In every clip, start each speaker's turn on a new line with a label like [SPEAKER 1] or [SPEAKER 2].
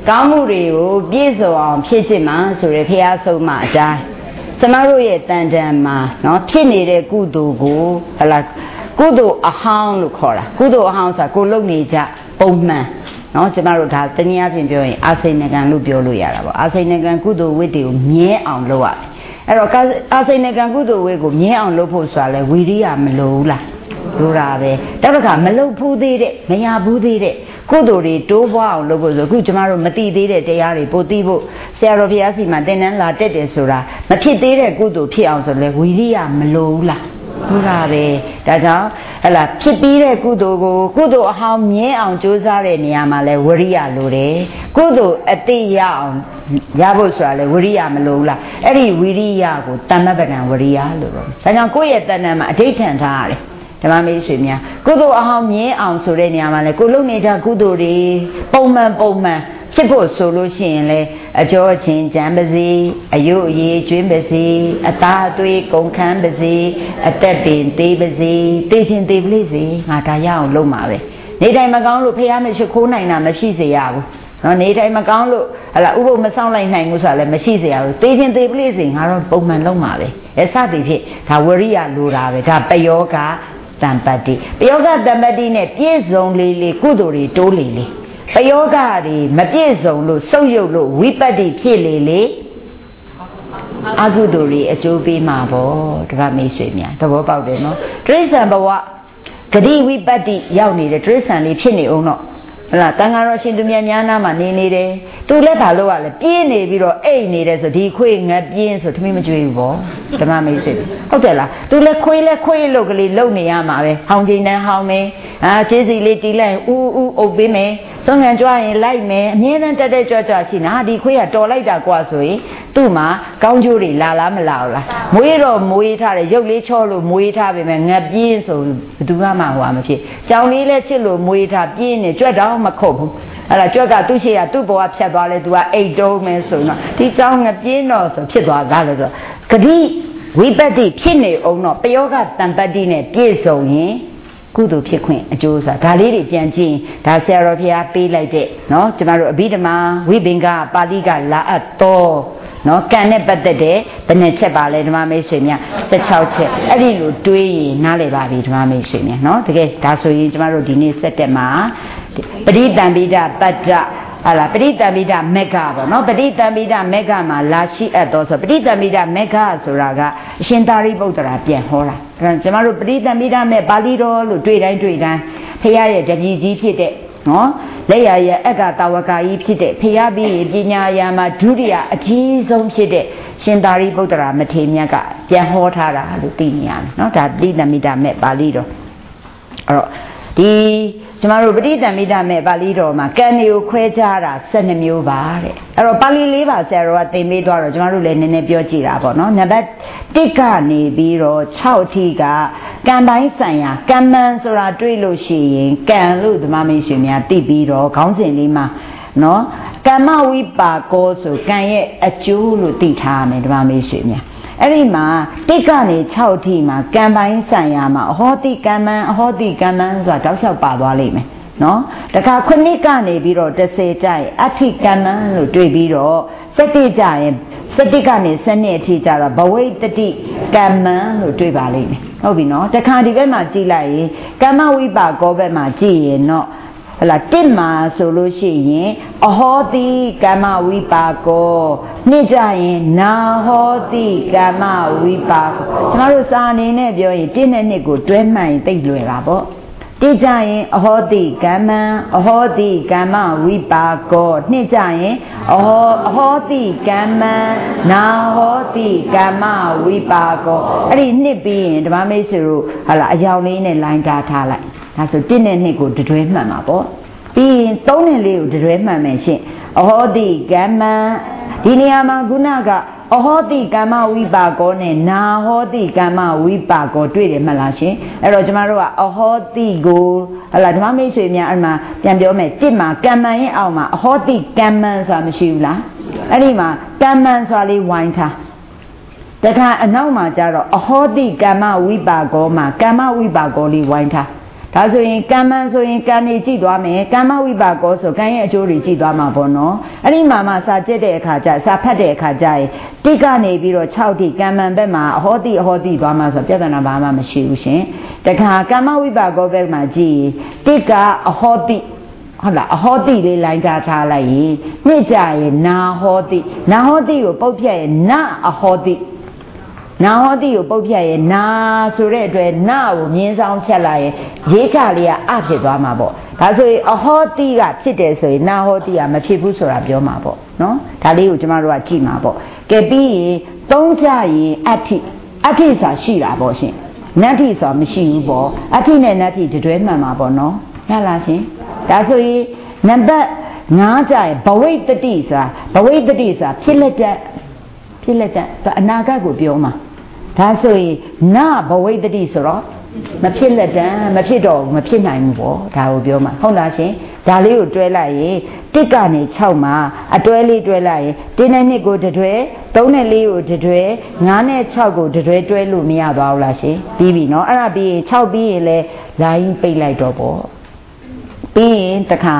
[SPEAKER 1] ကောင်းမှုတွေကိုပြည့်စုံအောင်ဖြစ်ခြင်းမှာဆိုရဖះဆုံးမအတိုင်းကျမတို့ရဲ့တန်တန်မှာနော်ဖြစ်နေတဲ့ကုသိုလ်ကိုဟလာကုသိုလ်အဟောင်းလို့ခေါ်တာကုသိုလ်အဟောင်းဆိုတာကိုလုပ်နေကြပုံမှန်နော်ကျမတို့ဒါတနည်းအားဖြင့်ပြောရင်အာစိဏကံလို့ပြောလို့ရတာပေါ့အာစိဏကံကုသိုလ်ဝိတ္တိကိုမြဲအောင်လုပ်ရတယ်အဲ့တော့အာစိဏကံကုသိုလ်ဝိတ္တိကိုမြဲအောင်လုပ်ဖို့ဆိုတာလဲဝီရိယမလိုဘူးလားလိုတာပဲတောက်တစ်ခါမလုပ်ဘူးသေးတဲ့မရဘူးသေးတဲ့ကုသိုလ်တွေတိုးပွားအောင်လုပ်ဖို့ဆိုအခုကျမတို့မသိသေးတဲ့တရားတွေပို့သိဖို့ဆရာတော်ဘုရားစီမှာသင်တန်းလာတက်တယ်ဆိုတာမဖြစ်သေးတဲ့ကုသိုလ်ဖြစ်အောင်ဆိုလဲဝီရိယမလိုဘူးလားလိုတာပဲဒါကြောင့်ဟလာဖြစ်ပြီးတဲ့ကုသိုလ်ကိုကုသိုလ်အဟောင်းမြဲအောင်ကြိုးစားတဲ့နေရာမှာလဲဝရိယလိုတယ်ကုသိုလ်အတိရအောင်ရဖို့ဆိုတာလဲဝရိယမလိုဘူးလားအဲ့ဒီဝိရိယကိုတမ္မပဒံဝရိယလို့ပြောဒါကြောင့်ကိုယ့်ရဲ့တဏ္ဍာမှာအဋိဋ္ဌံထားရတယ်ဓမ္မမေးဆွေများကုသိုလ်အဟောင်းမြဲအောင်ဆိုတဲ့နေရာမှာလဲကိုလုပ်နေကြကုသိုလ်တွေပုံမှန်ဖြစ်ဖို့ဆိုလို့ရှိရင်လဲအကျော်ချင်းကြံပါစေအယုတ်အရေးကျွင်းပါစေအသားအသွေးကုန်ခန်းပါစေအသက်ပင်သေးပါစေသိချင်းသေးပလိစေငါဒါရအောင်လုပ်မှာပဲနေတိုင်းမကောင်းလို့ဖះမရှိခိုးနိုင်တာမရှိစေရဘူးနော်နေတိုင်းမကောင်းလို့ဟလာဥပုပ်မဆောင်လိုက်နိုင်ဘူးဆိုတာလည်းမရှိစေရဘူးသိချင်းသေးပလိစေငါတော့ပုံမှန်လုပ်မှာပဲအဲစသည်ဖြင့်ဒါဝရိယလိုတာပဲဒါပယောဂတံပတ္တိပယောဂတံပတ္တိနဲ့ပြည့်စုံလေလေကုသိုလ်တွေတိုးလေလေပယောဂတွေမပြည့်စုံလို့ဆုပ်ယုပ်လို့ဝိပတ္တိဖြစ်လေလေအကုသိုလ်တွေအကျိုးပေးမှာပေါ့တပတ်မေးဆွေများသဘောပေါက်တယ်နော်တိရစ္ဆာန်ဘဝဂတိဝိပတ္တိရောက်နေတဲ့တိရစ္ဆာန်လေးဖြစ်နေအောင်တော့ဟလားတန်ဃာတော်ရှင်သူမြတ်များနာမှာနေတယ်သူလည်းဘာလို့ လဲပြင်းနေပြီးတော့အိတ်နေတယ်ဆိုဒီခွေးငပြင်းဆိုသမီးမကြွေးဘူးပေါ့ဓမ္မမေးဆွေဟုတ်တယ်လားသူလည်းခွေးလို့ကလေးလုံနေရမှာပဲဟောင်းချိန်တန်းဟောင်းမယ်ခြေစီလေးတီးလိုက်ဥအုပ်ပေးမယ်စွန့်ခံကြွရင်လိုက်မယ်အမြဲတမ်းတက်ကြွရှိနာဒီခွေးကတော်လိုက်တာกว่าဆိုရင်သူ့မှာကောင်းကျိုးတွေလာလားမလာဘူးလားမွေးတော့မွေးထားတယ်ရုပ်လေးချောလို့မွေးထားပေမဲ့ငပြင်းဆိုဘယ်သူမှဟွာမဖြစ်ကြောင်လေးလည်းချစ်လို့မွေးထားပြင်းနေကြွက်တော့မခုတ်ဘူးအဲ့ဒါကြွက်ကသူ့ရှိရသူ့ဘဝဖြတ်သွားလဲသူကအိတ်တုံးမယ်ဆိုတော့ဒီကြောင်ငပြင်းတော့ဆိုဖြစ်သွားတာလေဆိုဂတိဝိပတ္တိဖြစ်နေအောင်တော့ပယောဂတံပတ္တိနဲ့ပြည့်စုံရင်ကုသိုလ်ဖြစ်ခွင့်အကျိုးဆိုတာဒါလေးတွေပြန်ကြည့်ဒါဆရာတော်ဘုရားပေးလိုက်တဲ့နော်ကျမတို့အဘိဓမ္မာဝိပင်္ဂပါဠိကလာအပ်တော်နော်ကံနဲ့ပတ်သက်တဲ့ဘယ်နှချက်ပါလဲဓမ္မမိတ်ဆွေများ16ချက်အဲ့ဒီလိုတွေးရင်နားလည်ပါပြီဓမ္မမိတ်ဆွေများနော်တကယ်ဒါဆိုရင်ကျမတို့ဒီနေ့ဆက်တက်မှာပရိတံပိဒပတ္တဟာလားပရိတံပိဒမေဃပေါ့နော်ပရိတံပိဒမေဃမှာလာရှိအပ်တော်ဆိုပရိတံပိဒမေဃဆိုတာကအရှင်သာရိပုတ္တရာပြန်ဟောတာအဲ့ဒါကျမတို့ပရိတံပိဒမေပါဠိတော်လို့တွေ့တိုင်းဖះရဲ့တပည့်ကြီးဖြစ်တဲ့နော်လက်ရရဲ့အက္ခတာဝကကြီးဖြစ်တဲ့ဖះပြီးပညာယာမှာဒုတိယအကြီးဆုံးဖြစ်တဲ့ရှင်သာရိပုတ္တရာမထေရမြတ်ကပြန်ဟောထားတာလို့သိနေရတယ်နော်ဒါပရိတံပိဒမေပါဠိတော်အဲ့တော့ဒီကျမတို့ပဋိသင်္မိတမဲ့ပါဠိတော်မှာကံတွေကိုခွဲခြားတာ12မျိုးပါတဲ့အဲ့တော့ပါဠိ၄ပါဆရာတော်ကသင်ပေးသွားတော့ကျမတို့လည်းနည်းနည်းပြောကြည့်တာပေါ့နော်နံပါတ်1ကနေပြီးတော့6အထိကကံပိုင်းဆိုင်ရာကံမှန်ဆိုတာတွေ့လို့ရှိရင်ကံလို့ဓမ္မမင်းရှင်များသိပြီးတော့ခေါင်းစဉ်လေးမှာနော်ကမ္မဝိပါကောဆိုကံရဲ့အကျိုးလို့သိထားရမယ်ဓမ္မမင်းရှင်များအဲ့ဒီမှာ1ကနေ6အထိမှာကံပိုင်းဆိုင်ရာမှာအဟောတိကမ္မံဆိုတာတောက်လျှောက်ပါသွားလိမ့်မယ်နော်တခါ9ကနေပြီးတော့10ကျရင်အဋ္ဌိကမ္မံလို့တွေ့ပြီးတော့17ကျရင်17ကနေ12အထိကျတော့ဘဝိတ္တိကမ္မံလို့တွေ့ပါလိမ့်မယ်ဟုတ်ပြီနော်တခါဒီဘက်မှာကြည့်လိုက်ရင်ကမ္မဝိပါကောဘက်မှာကြည့်ရင်တော့ဟလာတစ်မှာဆိုလို့ရှိရင်အဟောတိကမ္မဝိပါကောနှစ်ကြရင်နာဟောတိကမ္မဝိပါကောကျွန်တော်တို့စာအနေနဲ့ပြောရင်တစ်နဲ့နှစ်ကိုတွဲမှန်ရင်သိလွယ်တာပေါ့တစ်ကြရင်အဟောတိကမ္မံအဟောတိကမ္မဝိပါကောနှစ်ကြရင်အဟောတိကမ္မံနာဟောတိကမ္မဝိပါကောအဲ့ဒီနှစ်ပြီးရင်ဓမ္မမိတ်ဆွေတို့ဟာလာအယောင်လေးနဲ့လိုင်းထားလိုက်ဒါဆို1နဲ့2ကိုတွဲမှန်မှာပေါ့ပြီးရင်3နဲ့4ကိုတွဲမှန်မယ်ရှင်အဟောတိကမ္မံဒီနေရာမှာခုနကအဟောတိကမ္မဝိပါကောနဲ့နာဟောတိကမ္မဝိပါကောတွေ့တယ်မှတ်လားရှင်အဲ့တော့ကျမတို့ကအဟောတိကိုဟလာဓမ္မမိတ်ဆွေများအဲ့မှာပြန်ပြောမယ်တစ်မှာကမ္မံရဲ့အောက်မှာအဟောတိကမ္မံဆိုတာမရှိဘူးလားအဲ့ဒီမှာကမ္မံဆိုတာလေးဝိုင်းထားတခါအနောက်မှာကျတော့အဟောတိကမ္မဝိပါကောမှာကမ္မဝိပါကောလေးဝိုင်းထားဒါဆိုရင်ကံမှန်ဆိုရင်ကံနေကြည့်သွားမယ်ကမ္မဝိပါကောဆိုကံရဲ့အကျိုးတွေကြည့်သွားမှာပေါ့နော်အဲ့ဒီမှာစာကျက်တဲ့အခါကျစာဖတ်တဲ့အခါကျရင်တိကနေပြီးတော့6တိကံမှန်ဘက်မှာအဟောတိသွားမှာဆိုပြဿနာဘာမှမရှိဘူးရှင်တခါကမ္မဝိပါကောဘက်မှာကြည့်တိကအဟောတိဟုတ်လားအဟောတိလေးလိုင်းထားလိုက်ရင်နှစ်ကြရင်နာဟောတိကိုပုတ်ဖြတ်ရင်နာအဟောတိနာဟောတိကိုပုတ်ဖြတ်ရင်နာဆိုတဲ့အတွက်နာကိုမြင်းဆောင်ဖြတ်လိုက်ရင်ရေးချလေးကအဖြစ်သွားမှာပေါ့ဒါဆိုရင်အဟောတိကဖြစ်တယ်ဆိုရင်နာဟောတိကမဖြစ်ဘူးဆိုတာပြောမှာပေါ့နော်ဒါလေးကိုကျမတို့ကကြည့်မှာပေါ့ကဲပြီးရင်သုံးကြရင်အဋ္ဌိဆိုတာရှိတာပေါ့ရှင်နတ္ထိဆိုတာမရှိဘူးပေါ့အဋ္ဌိနဲ့နတ္ထိတတွဲမှန်မှာပေါ့နော်ရလားရှင်ဒါဆိုရင်နံပါတ်9ကြရင်ဘဝိတ္တိဆိုတာဖြစ်လက်တတ်အနာဂတ်ကိုပြောမှာဒါဆိုရင်နဘဝိတ္တိဆိုတော့မဖြစ်လက်တတ်မဖြစ်တော့မဖြစ်နိုင်ဘူးပေါ့ဒါကိုပြောမှာဟုတ်လားရှင်ဒါလေးကိုတွဲလိုက်ရင်1ကနေ6မှာအတွဲလေးတွဲလိုက်ရင်1နဲ့2ကိုတွဲ3နဲ့4ကိုတွဲ5နဲ့6ကိုတွဲလို့မရသွားဘူးလားရှင်ပြီးပြီနော်အဲ့ဒါပြီးရင်6ပြီးရင်လဲလိုင်းပိတ်လိုက်တော့ပေါ့ပြီးရင်တခါ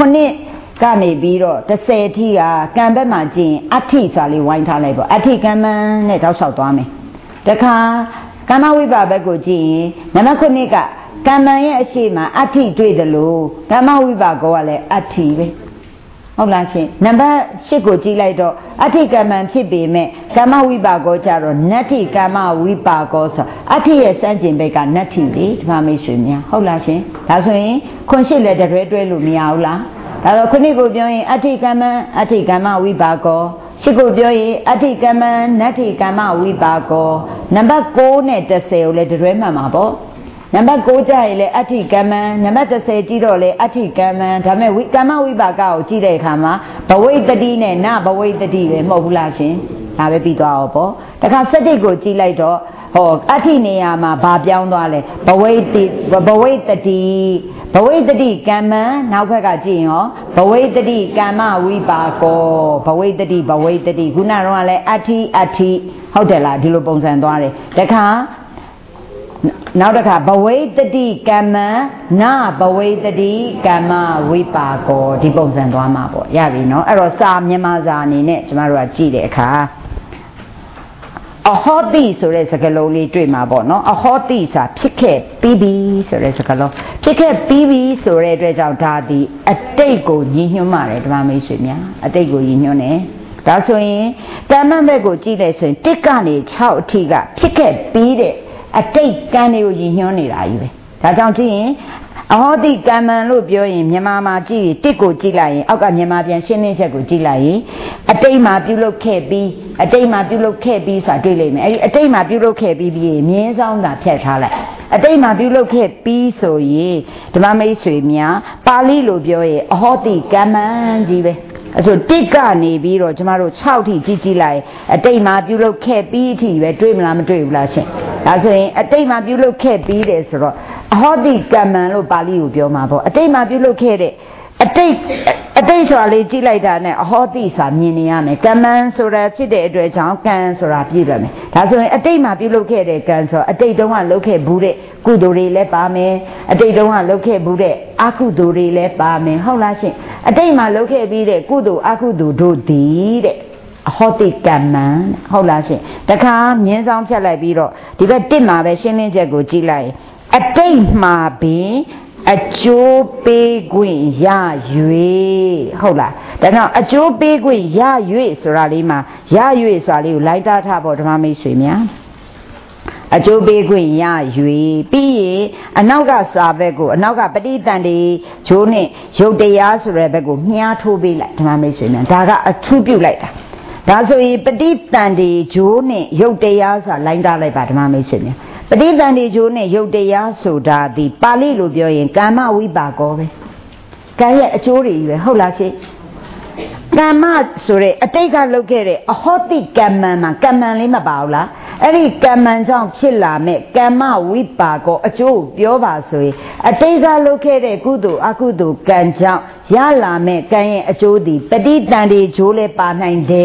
[SPEAKER 1] 9ကနေပြီးတော့10ထိကကံဘက်မှာကျင်အဋ္ဌိဆိုတာလေးဝိုင်းထားလိုက်ပေါ့အဋ္ဌိကမ္မန်နဲ့တောက်လျှောက်သွားမယ်တခါကမ္မဝိပါဘက်ကိုကြည့်ရင်နံပါတ်9ကကမ္မန်ရဲ့အရှိမအဋ္ဌိတွေ့တယ်လို့ကမ္မဝိပါကောကလည်းအဋ္ဌိပဲဟုတ်လားရှင်နံပါတ်10ကိုကြည့်လိုက်တော့အဋ္ဌိကမ္မန်ဖြစ်ပေမဲ့ကမ္မဝိပါကောကြတော့နတ္ထိကမ္မဝိပါကောဆိုအဋ္ဌိရဲ့စံကျင်ဘက်ကနတ္ထိလေဒီမှာမိတ်ဆွေများဟုတ်လားရှင်ဒါဆိုရင်8လည်းတွဲလို့မရဘူးလားဒါတော့9ကိုပြောရင်အဋ္ဌိကမ္မဝိပါကော10ကိုပြောရင်အဋ္ဌိကမ္မနတ္ထိကမ္မဝိပါကောနံပါတ်9နဲ့10ကိုလည်းတွဲမှန်မှာပေါ့နံပါတ်9ကြရင်လည်းအဋ္ဌိကမ္မနံပါတ်10ကြည့်တော့လည်းအဋ္ဌိကမ္မဒါမဲ့ကမ္မဝိပါကကိုကြည့်တဲ့အခါမှာဘဝိတ္တိနဲ့နဘဝိတ္တိပဲမဟုတ်ဘူးလားရှင်ဒါပဲပြီးသွားအောင်ပေါ့တခါ7ကိုကြည့်လိုက်တော့ဟောအဋ္ဌိနေရာမှာဘာပြောင်းသွားလဲဘဝိတ္တိကမ္မနောက်ဘက်ကကြည့်ရင်ဟောဘဝိတ္တိကမ္မဝိပါကောဘဝိတ္တိခုနကတော့လည်းအဋ္ဌိဟုတ်တယ်လားဒီလိုပုံစံသွားတယ်တခါနောက်တစ်ခါဘဝိတ္တိကမ္မနဘဝိတ္တိကမ္မဝိပါကောဒီပုံစံသွားမှာပေါ့ရပြီနော်အဲ့တော့စာမြန်မာစာအနေနဲ့ကျမတို့ကကြည့်တဲ့အခါအဟောတိဆိုတဲ့စကားလုံးလေးတွေ့မှာပေါ့နော်အဟောတိဆိုတာဖြစ်ခဲ့ပြီးပြီဆိုတဲ့စကားလုံးဖြစ်ခဲ့ပြီးပြီဆိုတဲ့အတွက်ကြောင့်ဒါဒီအတိတ်ကိုညှိညွှန်းပါတယ်ဓမ္မမိတ်ဆွေများအတိတ်ကိုညှိညွှန်းတယ်ဒါဆိုရင်ကမ္မဘက်ကိုကြည့်လိုက်ဆိုရင်1ကနေ6အထိကဖြစ်ခဲ့ပြီးတဲ့အတိတ်ကံတွေကိုညှိညွှန်းနေတာကြီးပဲဒါကြောင့်ကြည့်ရင်အဟောတိကမ္မန်လို့ပြောရင်မြန်မာမှာကြည့်တစ်ကိုကြည့်လိုက်ရင်အောက်ကမြန်မာပြန်ရှင်းလင်းချက်ကိုကြည့်လိုက်ရင်အတိတ်မှာပြုလုပ်ခဲ့ပြီးဆိုတာတွေ့လိမ့်မယ်အဲ့ဒီအတိတ်မှာပြုလုပ်ခဲ့ပြီးမြင်းဆောင်တာဖြတ်ထားလိုက်အတိတ်မှာပြုလုပ်ခဲ့ပြီးဆိုရင်ဓမ္မမိတ်ဆွေများပါဠိလိုပြောရင်အဟောတိကမ္မန်ကြီးပဲအဲ့ဆိုတစ်ကနေပြီးတော့ကျမတို့6ထိကြည့်လိုက်အတိတ်မှာပြုလုပ်ခဲ့ပြီးအထိပဲတွေ့မလားမတွေ့ဘူးလားရှင်ဒါဆိုရင်အတိတ်မှာပြုလုပ်ခဲ့ပြီးတယ်ဆိုတော့အဟောတိကမ္မန်လို့ပါဠိကိုပြောမှာပေါ့အတိတ်မှာပြုလုပ်ခဲ့တဲ့အတိတ်ဆိုတာလေးကြည့်လိုက်တာနဲ့အဟောတိဆိုတာမြင်နေရမယ်ကမ္မန်ဆိုတာဖြစ်တဲ့အတွက်ကြောင့်ကံဆိုတာပြည့်တယ်မယ်ဒါဆိုရင်အတိတ်မှာပြုလုပ်ခဲ့တဲ့ကံဆိုအတိတ်တုန်းကလုပ်ခဲ့ဘူးတဲ့ကုသိုလ်တွေလည်းပါမယ်အတိတ်တုန်းကလုပ်ခဲ့ဘူးတဲ့အကုသိုလ်တွေလည်းပါမယ်ဟုတ်လားရှင်အတိတ်မှာလုပ်ခဲ့ပြီးတဲ့ကုသိုလ်အကုသိုလ်တို့သည်တဲ့အဟောတိကမ္မန်ဟုတ်လားရှင်တခါမြင်းဆောင်ဖြတ်လိုက်ပြီးတော့ဒီဘက်တစ်မှာပဲရှင်းလင်းချက်ကိုကြည့်လိုက်အတိတ်မှာပင်အကျိုးပေးခွင့်ရ၍ဟုတ်လားဒါကြောင့်အကျိုးပေးခွင့်ရ၍ဆိုတာလေးမှာရ၍ဆိုတာလေးကိုလိုက်တာထားဖို့ဓမ္မမိတ်ဆွေများအကျိုးပေးခွင့်ရ၍ပြီးရင်အနောက်ကစာဘက်ကိုအနောက်ကပဋိသန္ဓေဂျိုးနဲ့ရုပ်တရားဆိုတဲ့ဘက်ကိုမြှားထိုးပေးလိုက်ဓမ္မမိတ်ဆွေများဒါကအထူးပြုလိုက်တာဒါဆိုရင်ပဋိသန္ဓေဂျိုးနဲ့ရုပ်တရားဆိုတာလိုက်တာလိုက်ပါဓမ္မမိတ်ဆွေများပဋိသန္ဓေဂျိုးနဲ့ရုပ်တရားဆိုတာဒီပါဠိလိုပြောရင်ကာမဝိပါကောပဲကံရဲ့အကျိုးတွေပဲဟုတ်လားရှင်ကာမဆိုတဲ့အတိတ်ကလုပ်ခဲ့တဲ့အဟောတိကမ္မန်မှာကမ္မန်လေးမပါဘူးလားအဲ့ဒီကမ္မန်ကြောင့်ဖြစ်လာမဲ့ကမ္မဝိပါကောအကျိုးပြောပါဆိုရင်အတိတ်ကလုပ်ခဲ့တဲ့ကုသိုလ်အကုသိုလ်ကံကြောင့်ရလာမဲ့ကံရဲ့အကျိုးသည်ပဋိသန္ဓေဂျိုးလည်းပါနိုင်တယ်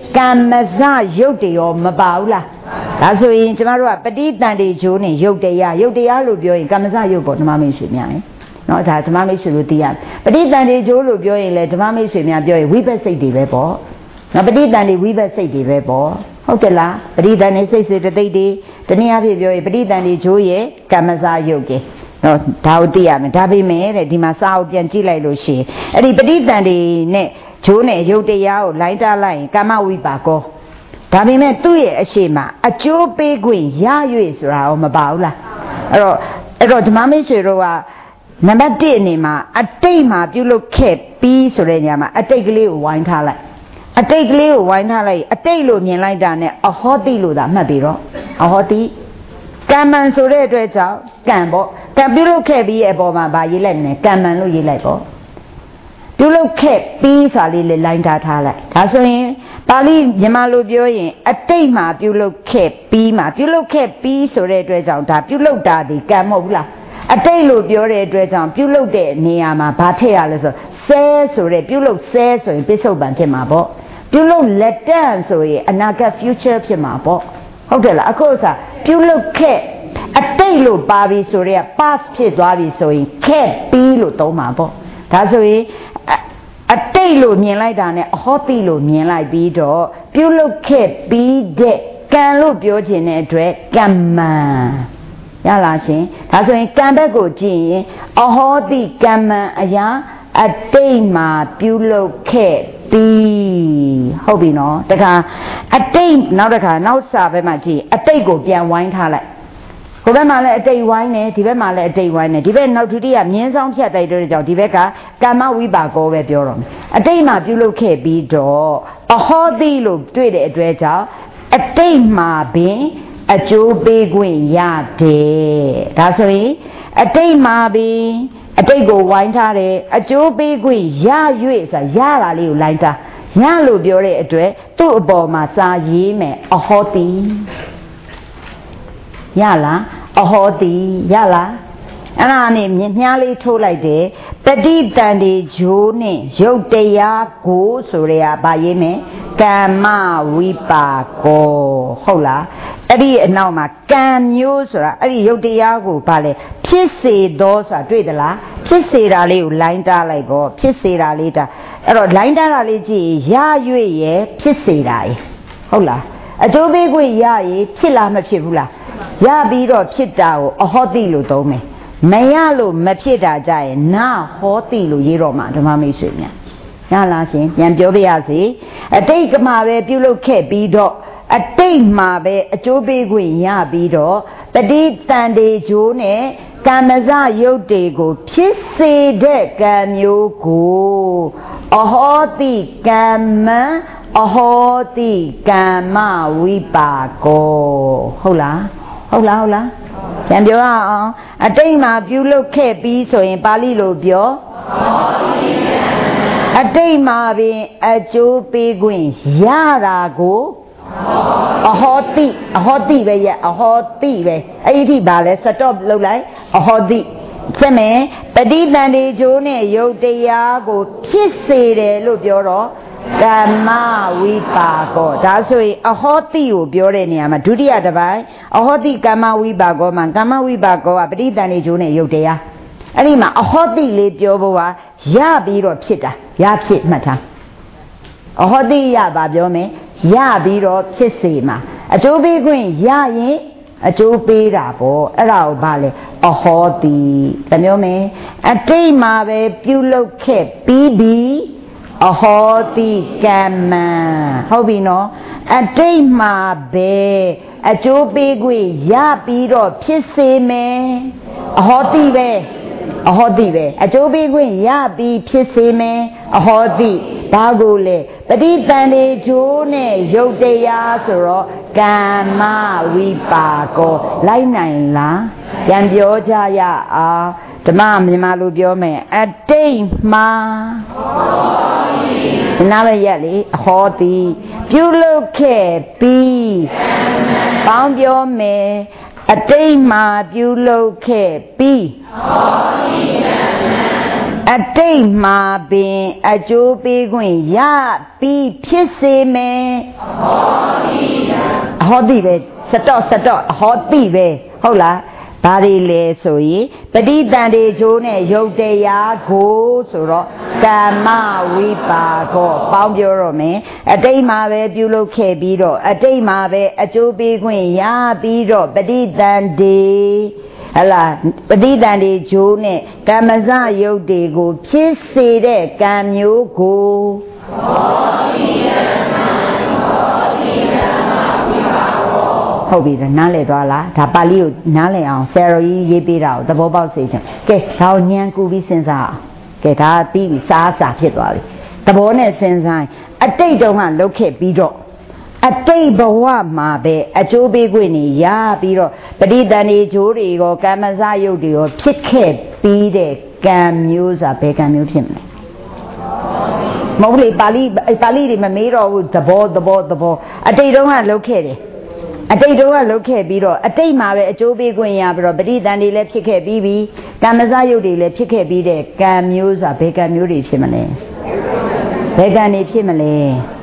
[SPEAKER 1] ကမ္မဇရုပ်တရောမပါဘူးလားဒါဆိုရင်ကျမတို့ကပဋိသန္ဓေဂျိုးနဲ့ရုပ်တရားလို့ပြောရင်ကမ္မဇရုပ်ပေါ့ဓမ္မမိတ်ဆွေများရင်နော်ဒါဓမ္မမိတ်ဆွေတို့သိရတယ်ပဋိသန္ဓေဂျိုးလို့ပြောရင်လည်းဓမ္မမိတ်ဆွေများပြောရင်ဝိပဿစိတ်တွေပဲပေါ့နော်ပဋိသန္ဓေဝိပဿစိတ်တွေပဲပေါ့ဟုတ်တယ်လားပဋိသန္ဓေစိတ်စေတသိက်တွေတနည်းအားဖြင့်ပြောရင်ပဋိသန္ဓေဂျိုးရဲ့ကမ္မဇရုပ်ကြီးနော်ဒါကိုသိရမယ်ဒါပေမဲ့တဲ့ဒီမှာစာအုပ်ပြန်ကြည့်လိုက်လို့ရှိရင်အဲ့ဒီပဋိသန္ဓေနဲ့ဂျိုးနဲ့ရုပ်တရားကိုလိုက်တာလိုက်ရင်ကာမဝိပါကောဒါပေမဲ့သူ့ရဲ့အရှိမအကျိုးပေးခွင့်ရ၍ဆိုတာရောမပါဘူးလားအဲ့တော့ဓမ္မမိတ်ဆွေတို့ကနံပါတ်1အနေမှာအတိတ်မှာပြုလုပ်ခဲ့ပြီးဆိုတဲ့နေရာမှာအတိတ်ကလေးကိုဝိုင်းထားလိုက်အတိတ်ကလေးကိုဝိုင်းထားလိုက်အတိတ်လို့မြင်လိုက်တာနဲ့အဟောတိလို့သာမှတ်ပြီးတော့အဟောတိကမ္မန်ဆိုတဲ့အတွက်ကြောင့်ကံပေါ့ကံပြုလုပ်ခဲ့ပြီးရဲ့အပေါ်မှာဗာရေးလိုက်မယ်ကမ္မန်လို့ရေးလိုက်ပေါ့ပြုလုပ်ခဲ့ပြီးဆိုတာလေးလေလိုင်းထားလိုက်ဒါဆိုရင်ပါဠိမြန်မာလိုပြောရင်အတိတ်မှာပြုလုပ်ခဲ့ပြီးမှာပြုလုပ်ခဲ့ပြီးဆိုတဲ့အတွက်ကြောင့်ဒါပြုလုပ်တာဒီကံမဟုတ်ဘူးလားအတိတ်လို့ပြောတဲ့အတွက်ကြောင့်ပြုလုပ်တဲ့နေရာမှာဘာထည့်ရလဲဆိုဆဲဆိုတဲ့ပြုလုပ်ဆဲဆိုရင်ပစ္စုပန်ဖြစ်မှာပေါ့ပြုလုပ်လက်တန့်ဆိုရင်အနာဂတ် future ဖြစ်မှာပေါ့ဟုတ်တယ်လားအခုစားပြုလုပ်ခဲ့အတိတ်လို့ပါပြီဆိုတော့ past ဖြစ်သွားပြီဆိုရင်ခဲ့ပြီးလို့သုံးမှာပေါ့ဒါဆိုရင်အတိတ်လို့မြင်လိုက်တာနဲ့အဟောတိလို့မြင်လိုက်ပြီးတော့ပြုလုပ်ခဲ့ပြီးတဲ့ကံလို့ပြောခြင်းတဲ့အတွက်ကမ္မံရလားရှင်ဒါဆိုရင်ကံဘက်ကိုကြည့်ရင်အဟောတိကမ္မံအရာအတိတ်မှာပြုလုပ်ခဲ့ပြီးဟုတ်ပြီနော်တခါအတိတ်နောက်တခါနောက်စာဘက်မှာကြည့်အတိတ်ကိုပြန်ဝိုင်းထားလိုက်ဟိုဘက်မှာလည်းအတိတ်ဝိုင်းနေဒီဘက်မှာလည်းအတိတ်ဝိုင်းနေဒီဘက်နောက်ဒုတိယမြင်းဆောင်ဖြတ်တိုက်တဲ့ကြောင့်ဒီဘက်ကကာမဝိပါကောပဲပြောတော့မယ်အတိတ်မှာပြုလုပ်ခဲ့ပြီးတော့အဟောတိလို့တွေ့တဲ့အတွက်ကြောင့်အတိတ်မှာပင်အကျိုးပေးခွင့်ရတယ်ဒါဆိုရင်အတိတ်မှာပင်အတိတ်ကိုဝိုင်းထားတယ်အကျိုးပေးခွင့်ရ၍ဆိုတာရတာလေးကိုလိုက်တာရလို့ပြောတဲ့အတွက်သူ့အပေါ်မှာစာရေးမယ်အဟောတိရလားအဟောတိရလားအဲ့ဒါနဲ့မြားလေးထိုးလိုက်တယ်ပဋိသန္ဓေဂျိုးနဲ့ရုပ်တရားကိုဆိုရဲကဗာရေးမယ်ကမ္မဝိပါကောဟုတ်လားအဲ့ဒီအနောက်မှာကံမျိုးဆိုတာအဲ့ဒီရုပ်တရားကိုဗာလဲဖြစ်စေသောဆိုတာတွေ့သလားဖြစ်စေတာလေးကိုလိုင်းတားလိုက်ပေါ့ဖြစ်စေတာလေးတာအဲ့တော့လိုင်းတားတာလေးကြည့်ရ၍ရဲ့ဖြစ်စေတာရေဟုတ်လားအကျိုးပေးခွင့်ရရင်ဖြစ်လားမဖြစ်ဘူးလားရပြီးတော့ဖြစ်တာကိုအဟောတိလို့သုံးမယ်မရလို့မဖြစ်တာကြရင်နာဟောတိလို့ရေးတော့မှာဓမ္မမိတ်ဆွေများရလားရှင်ပြန်ပြောပြရစီအတိတ်ကမှာပဲပြုလုပ်ခဲ့ပြီးတော့အတိတ်မှာပဲအကျိုးပေးခွင့်ရပြီးတော့ပဋိသန္ဓေဂျိုးနဲ့ကမ္မဇယုတ်တွေကိုဖြစ်စေတဲ့ကံမျိုးကိုအဟောတိကမ္မံအဟောတိကမ္မဝိပါကောဟုတ်လားပြန်ပြောရအောင်အတိတ်မှာပြုလုပ်ခဲ့ပြီးဆိုရင်ပါဠိလိုပြောအတိတ်မှာပင်အကျိုးပေးခွင့်ရတာကိုအဟောတိပဲရအဟောတိပဲအဲ့ဒီဘာလဲ stop လုပ်လိုက်အဟောတိဆက်မယ်ပဋိသန္ဓေဂျိုးနဲ့ရုပ်တရားကိုဖြစ်စေတယ်လို့ပြောတော့ကမ္မဝိပါကောဒါဆိုရင်အဟောတိကိုပြောတဲ့နေရာမှာဒုတိယတစ်ပိုင်းအဟောတိကမ္မဝိပါကောမှာကမ္မဝိပါကောကပဋိသန္ဓေဂျိုးနဲ့ရုပ်တရားအဲ့ဒီမှာအဟောတိလေးပြောဖို့ကရပြီးတော့ဖြစ်တာရဖြစ်မှတ်ထားအဟောတိရပါပြောမယ်ရပြီးတော့ဖြစ်စေမှာအကျိုးပေးခွင့်ရရင်အကျိုးပေးတာပေါ့အဲ့ဒါကိုဗာလဲအဟောတိတမျိုးမယ်အတိတ်မှာပဲပြုလုပ်ခဲ့ပြီးအဟောတိကမ္မံဟုတ်ပြီနော်အတိတ်မှာပဲအကျိုးပေးခွင့်ရပြီးတော့ဖြစ်စေမယ်အဟောတိပဲအကျိုးပေးခွင့်ရပြီးဖြစ်စေမယ်အဟောတိဘာကိုလဲပဋိသန္ဓေဂျိုးနဲ့ရုပ်တရားဆိုတော့ကမ္မဝိပါကောလိုက်နိုင်လားပြန်ပြောကြရအောင်ဓမ္မမြန်မာလိုပြောမယ်အတိတ်မှာနားမရက်လေအဟောတိပြုလုပ်ခဲ့ပြီးပေါင်းပြောမယ်အတိတ်မှာပြုလုပ်ခဲ့ပြီးတိတ်မှာပင်အကျိုးပေးခွင့်ရပြီးဖြစ်စေမယ်ဟောတိပဲစတော့ဟောတိပဲဟုတ်လားဘာတွေလဲဆိုရင်ပဋိသန္ဓေကျိုးနဲ့ယုတ်တရားကိုဆိုတော့ကမ္မဝိပါကောပေါင်းပြောတော့မယ်အတိတ်မှာပဲပြုလုပ်ခဲ့ပြီးတော့အတိတ်မှာပဲအကျိုးပေးခွင့်ရပြီးတော့ပဋိသန္ဓေဟလာပဋိသန္ဓေကျိုးနဲ့ကမ္မဇယုတ်တွေကိုဖြစ်စေတဲ့ကံမျိုးကိုဟုတ်ပြီနားလည်သွားလားဒါပါဠိကိုနားလည်အောင်ဆရာတော်ကြီးရေးပေးတာကိုသဘောပေါက်စေချင်ကဲဒါကိုဉာဏ်ကူပြီးစဉ်းစားအောင်ကဲဒါပြီးပြီစားဖြစ်သွားပြီသဘောနဲ့စဉ်းစားအတိတ်တုန်းကလုတ်ခဲ့ပြီးတော့အတိတ်ဘဝမှာပဲအကျိုးပေးခွင့်နေရပြီးတော့ပဋိသန္ဓေကျိုးတွေရောကမ္မဇယုတ်တွေရောဖြစ်ခဲ့ပြီးတဲ့ကံမျိုးဆိုတာဘယ်ကံမျိုးဖြစ်မလဲမဟုတ်လေပါဠိတွေမမေးတော့ဘူးသဘောအတိတ်တုန်းကလုတ်ခဲ့တယ်အတိတ်တုန်းကလုတ်ခဲ့ပြီးတော့အတိတ်မှာပဲအကျိုးပေးခွင့်ရပြီးတော့ပဋိသန္ဓေလည်းဖြစ်ခဲ့ပြီးပြီကမ္မဇယုတ်တွေလည်းဖြစ်ခဲ့ပြီးတဲ့ကံမျိုးဆိုတာဘယ်ကံမျိုးတွေဖြစ်မလဲဘယ်ကံတွေဖြစ်မလဲ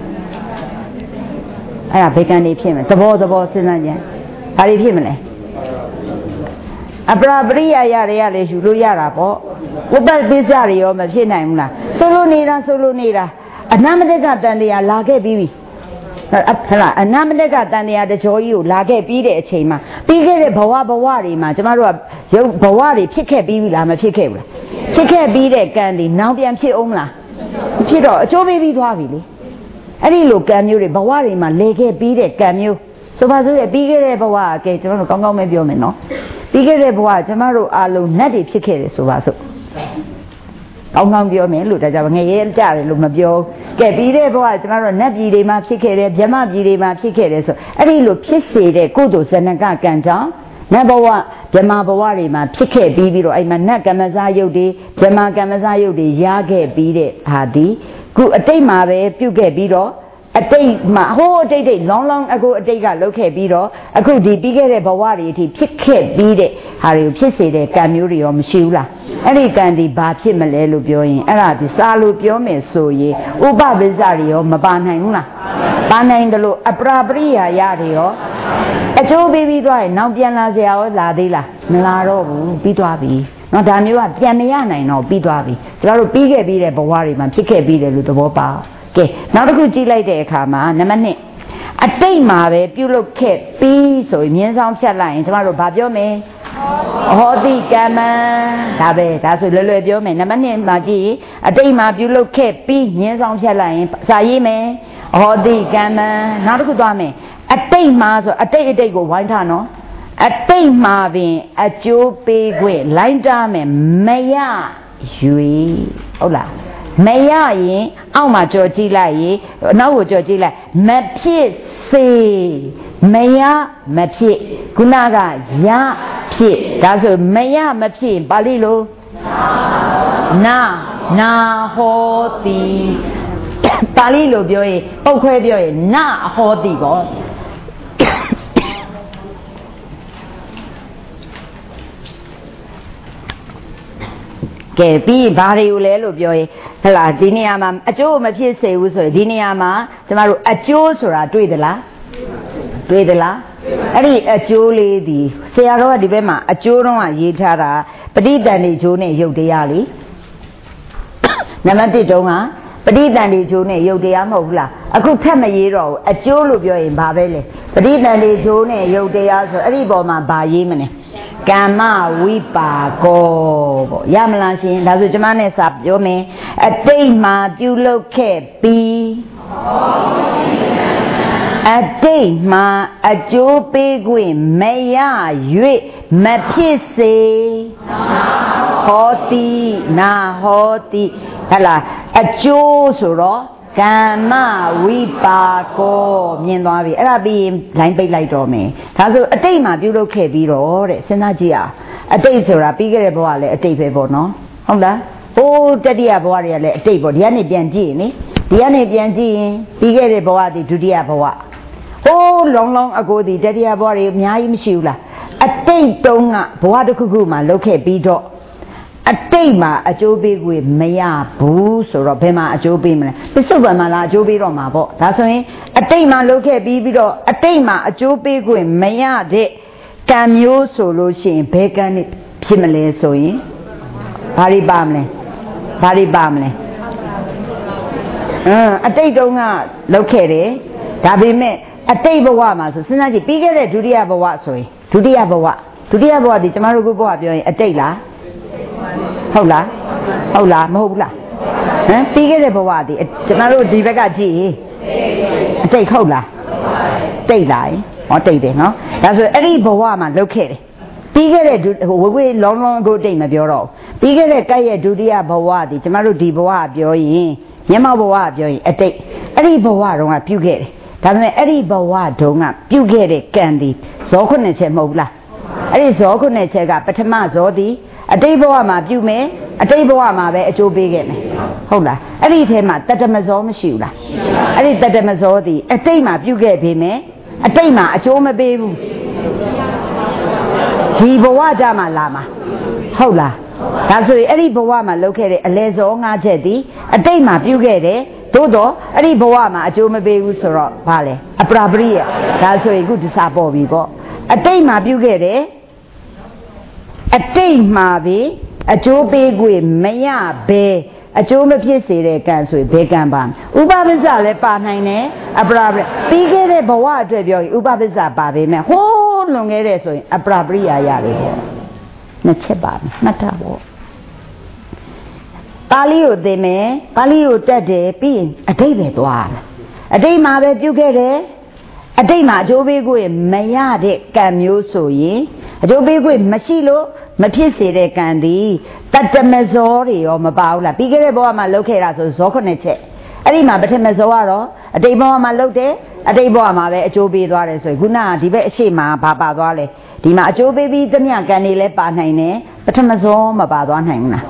[SPEAKER 1] အဲ့ဒါဘယ်ကံတွေဖြစ်မလဲသဘောစဉ်းစားကြဘာတွေဖြစ်မလဲအပရာပရိယာရတွေကလည်းယူလို့ရတာပေါ့ဥပ္ပပိစ္ဆတွေရောမဖြစ်နိုင်ဘူးလားဆိုလို့နေတာအနမတကတန်တရားလာခဲ့ပြီးပြီဟလားအနမတကတန်တရားတကြောကြီးကိုလာခဲ့ပြီးတဲ့အချိန်မှာပြီးခဲ့တဲ့ဘဝတွေမှာကျမတို့ကရုပ်ဘဝတွေဖြစ်ခဲ့ပြီးပြီလားမဖြစ်ခဲ့ဘူးလားဖြစ်ခဲ့ပြီးတဲ့ကံတွေနောက်ပြန်ဖြစ်အောင်မလားမဖြစ်တော့အကျိုးပေးပြီးသွားပြီလေအဲ့ဒီလိုကံမျိုးတွေဘဝတွေမှာလဲခဲ့ပြီးတဲ့ကံမျိုးဆိုပါစို့ရပြီးခဲ့တဲ့ဘဝကဲကျွန်တော်တို့ကောင်းကောင်းပဲပြောမယ်နော်ပြီးခဲ့တဲ့ဘဝကျွန်တော်တို့အားလုံးနတ်တွေဖြစ်ခဲ့တယ်ဆိုပါစို့ကောင်းကောင်းပြောမယ်လို့ဒါကြောင့်ငရဲကြတယ်လို့မပြောကဲပြီးတဲ့ဘဝကျွန်တော်တို့နတ်ပြည်တွေမှာဖြစ်ခဲ့တယ်ဗြဟ္မပြည်တွေမှာဖြစ်ခဲ့တယ်ဆိုအဲ့ဒီလိုဖြစ်စေတဲ့ကုသိုလ်ဇဏကကံကြောင့်နတ်ဘဝဗြဟ္မာဘဝတွေမှာဖြစ်ခဲ့ပြီးတော့အဲ့မှာနတ်ကမ္မဇယုတ်တွေဗြဟ္မာကမ္မဇယုတ်တွေရခဲ့ပြီးတဲ့ဟာဒီခုအတိတ်မှာပဲပြုတ်ခဲ့ပြီးတော့အတိတ်မှာဟိုးအတိတ်လောင်းအခုအတိတ်ကလုတ်ခဲ့ပြီးတော့အခုဒီပြီးခဲ့တဲ့ဘဝတွေအထိဖြစ်ခဲ့ပြီးတဲ့ဟာတွေကိုဖြစ်စေတဲ့ကံမျိုးတွေရောမရှိဘူးလားအဲ့ဒီကံဒီဘာဖြစ်မလဲလို့ပြောရင်အဲ့ဒါဒီစာလို့ပြောမယ်ဆိုရင်ဥပပစ္စတွေရောမပါနိုင်ဘူးလားပါနိုင်တယ်လို့အပရာပရိယာရတွေရောအကျိုးပေးပြီးသွားရင်နောက်ပြန်လာစရာရောလာသေးလားမလာတော့ဘူးပြီးသွားပြီနော်ဒါမျိုးကပြန်မရနိုင်တော့ပြီးသွားပြီကျွန်တော်တို့ပြီးခဲ့ပြီးတဲ့ဘဝတွေမှာဖြစ်ခဲ့ပြီးတယ်လို့သဘောပေါက်ကဲနောက်တစ်ခုကြည့်လိုက်တဲ့အခါမှာနံပါတ်1အတိတ်မှာပဲပြုလုပ်ခဲ့ပြီးဆိုရင်မြင်းဆောင်ဖြတ်လိုက်ရင်ကျွန်တော်တို့ဘာပြောမလဲဟောတိကမ္မဒါပဲဒါဆိုလွယ်လွယ်ပြောမယ်နံပါတ်2မှာကြည့်အတိတ်မှာပြုလုပ်ခဲ့ပြီးမြင်းဆောင်ဖြတ်လိုက်ရင်စာရေးမယ်ဟောတိကမ္မနောက်တစ်ခုသွားမယ်အတိတ်မှာဆိုအတိတ်ကိုဝိုင်းထားနော်အတိတ်မှာပင်အကျိုးပေးခွင့်လိုင်းတားမယ်မရ၍ဟုတ်လားမရရင်အောက်မှာကြော်ကြည့်လိုက်ရင်နောက်ကိုကြော်ကြည့်လိုက်မဖြစ်စေမရမဖြစ်ခုနကရဖြစ်ဒါဆိုမရမဖြစ်ပါဠိလိုနာဟောတိပါဠိလိုပြောရင်ပုတ်ခွဲပြောရင်နာဟောတိပေါ့ကဲပြီးဘာတွေကိုလဲလို့ပြောရင်ဟလာဒီနေရာမှာအကျိုးမဖြစ်စေဘူးဆိုရင်ဒီနေရာမှာကျမတို့အကျိုးဆိုတာတွေ့သလားအဲ့ဒီအကျိုးလေးဒီဆရာတော်ကဒီဘက်မှာအကျိုးတော့ရေးထားတာပဋိသန္ဓေကျိုးနဲ့ယုတ်တရားလေနံပါတ်1တုန်းကပဋိသန္ဓေကျိုးနဲ့ယုတ်တရားမဟုတ်ဘူးလားအခုထပ်မရေးတော့ဘူးအကျိုးလို့ပြောရင်ဘာပဲလဲပဋိသန္ဓေကျိုးနဲ့ယုတ်တရားဆိုအဲ့ဒီပေါ်မှာဘာရေးမလဲကမ္မဝိပါကောပေါ့ရမလားရှင်ဒါဆိုကျွန်မနဲ့စာပြောမယ်အတိတ်မှာပြုလုပ်ခဲ့ပြီးအတိတ်မှာအကျိုးပေးခွင့်မရ၍မဖြစ်စေဟောတိနာဟောတိဟလာအကျိုးဆိုတော့ကမ္မဝိပါကောမြင်သွားပြီအဲ့ဒါပြီးရင်လိုင်းပိတ်လိုက်တော့မယ်ဒါဆိုအတိတ်မှာပြုလုပ်ခဲ့ပြီးတော့တဲ့စဉ်းစားကြည့်အောင်အတိတ်ဆိုတာပြီးခဲ့တဲ့ဘဝလည်းအတိတ်ပဲပေါ့နော်ဟုတ်လားဟိုးတတိယဘဝတွေကလည်းအတိတ်ပေါ့ဒီကနေပြန်ကြည့်ရင်လေဒီကနေပြန်ကြည့်ရင်ပြီးခဲ့တဲ့ဘဝဒီဒုတိယဘဝဟိုးလောင်းအကိုဒီတတိယဘဝတွေအများကြီးမရှိဘူးလားအတိတ်တုန်းကဘဝတစ်ခုခုမှာလုပ်ခဲ့ပြီးတော့တိတ်မှာအကျိုးပေးခွင့်မရဘူးဆိုတော့ဘယ်မှာအကျိုးပေးမလဲပစ္စုပန်မှာလားအကျိုးပေးတော့မှာပေါ့ဒါဆိုရင်အတိတ်မှာလုပ်ခဲ့ပြီးတော့အတိတ်မှာအကျိုးပေးခွင့်မရတဲ့ကံမျိုးဆိုလို့ရှိရင်ဘယ်ကံနဲ့ဖြစ်မလဲဆိုရင်ဘာတွေပါမလဲအတိတ်တုန်းကလုပ်ခဲ့တယ်ဒါပေမဲ့အတိတ်ဘဝမှာဆိုစဉ်းစားကြည့်ပြီးခဲ့တဲ့ဒုတိယဘဝဆိုရင်ဒုတိယဘဝဒီကျမတို့ခုဘဝပြောရင်အတိတ်လားဟုတ်လားမဟုတ်ဘူးလားဟမ်ပြီးခဲ့တဲ့ဘဝဒီကျမတို့ဒီဘက်ကကြည့်အတိတ်ဟုတ်လားတိတ်လားဟောတိတ်တယ်နော်ဒါဆိုအဲ့ဒီဘဝမှာလုပ်ခဲ့တယ်ပြီးခဲ့တဲ့ဝေလောင်းကိုတိတ်မပြောတော့ပြီးခဲ့တဲ့ကဲ့ရဲ့ဒုတိယဘဝဒီကျမတို့ဒီဘဝပြောရင်မျက်မှောက်ဘဝပြောရင်အတိတ်အဲ့ဒီဘဝတုန်းကပြုခဲ့တယ်ဒါပေမဲ့အဲ့ဒီဘဝတုန်းကပြုခဲ့တဲ့ကံဒီဇောခုနှစ်ချက်မဟုတ်ဘူးလားအဲ့ဒီဇောခုနှစ်ချက်ကပထမဇောဒီအတိတ်ဘဝမှာပြုမယ်အတိတ်ဘဝမှာပဲအကျိုးပေးခဲ့မယ်ဟုတ်လားအဲ့ဒီထဲမှာတတမဇောမရှိဘူးလားအဲ့ဒီတတမဇောဒီအတိတ်မှာပြုခဲ့ပြီမယ်အတိတ်မှာအကျိုးမပေးဘူးဒီဘဝကြမှာလာမှာဟုတ်လားဒါဆိုရင်အဲ့ဒီဘဝမှာလုပ်ခဲ့တဲ့အလဲဇော၅ချက်ဒီအတိတ်မှာပြုခဲ့တယ်သို့တော့အဲ့ဒီဘဝမှာအကျိုးမပေးဘူးဆိုတော့ဘာလဲအပရာပရိယဒါဆိုရင်ခုဒီစာပေါ်ပြီပေါ့အတိတ်မှာပြုခဲ့တယ်အတိတ်မှာပဲအကျိုးပေးခွင့်မရဘဲအကျိုးမဖြစ်စေတဲ့ကံဆိုရင်ဘယ်ကံပါဥပပစ္စလည်းပါနိုင်တယ်အပရာပရိပြီးခဲ့တဲ့ဘဝအတွက်ပြောရင်ဥပပစ္စပါပေမဲ့ဟိုးလွန်ခဲ့တဲ့ဆိုရင်အပရာပရိယရတယ်ပေါ့နှစ်ချက်ပါမှတ်ထားပေါ့ပါဠိကိုသိမယ်ပါဠိကိုတက်တယ်ပြီးရင်အတိတ်ပဲသွားမယ်အတိတ်မှာပဲပြုခဲ့တယ်အတိတ်မှာအကျိုးပေးခွင့်မရတဲ့ကံမျိုးဆိုရင်အကျိုးပေးခွင့်မရှိလို့မဖြစ်စေတဲ့ကံသည်တတမဇောတွေရောမပါဘူးလားပြီးခဲ့တဲ့ဘဝမှာလုပ်ခဲ့တာဆိုဇောခုနှစ်ချက်အဲ့ဒီမှာပထမဇောကတော့အတိတ်ဘဝမှာလုပ်တယ်အတိတ်ဘဝမှာပဲအကျိုးပေးသွားတယ်ဆိုရင်ခုနကဒီဘက်အရှိမှာဘာပါသွားလဲဒီမှာအကျိုးပေးပြီးသမျှကံတွေလည်းပါနိုင်တယ်ပထမဇောမပါသွားနိုင်ဘူးလား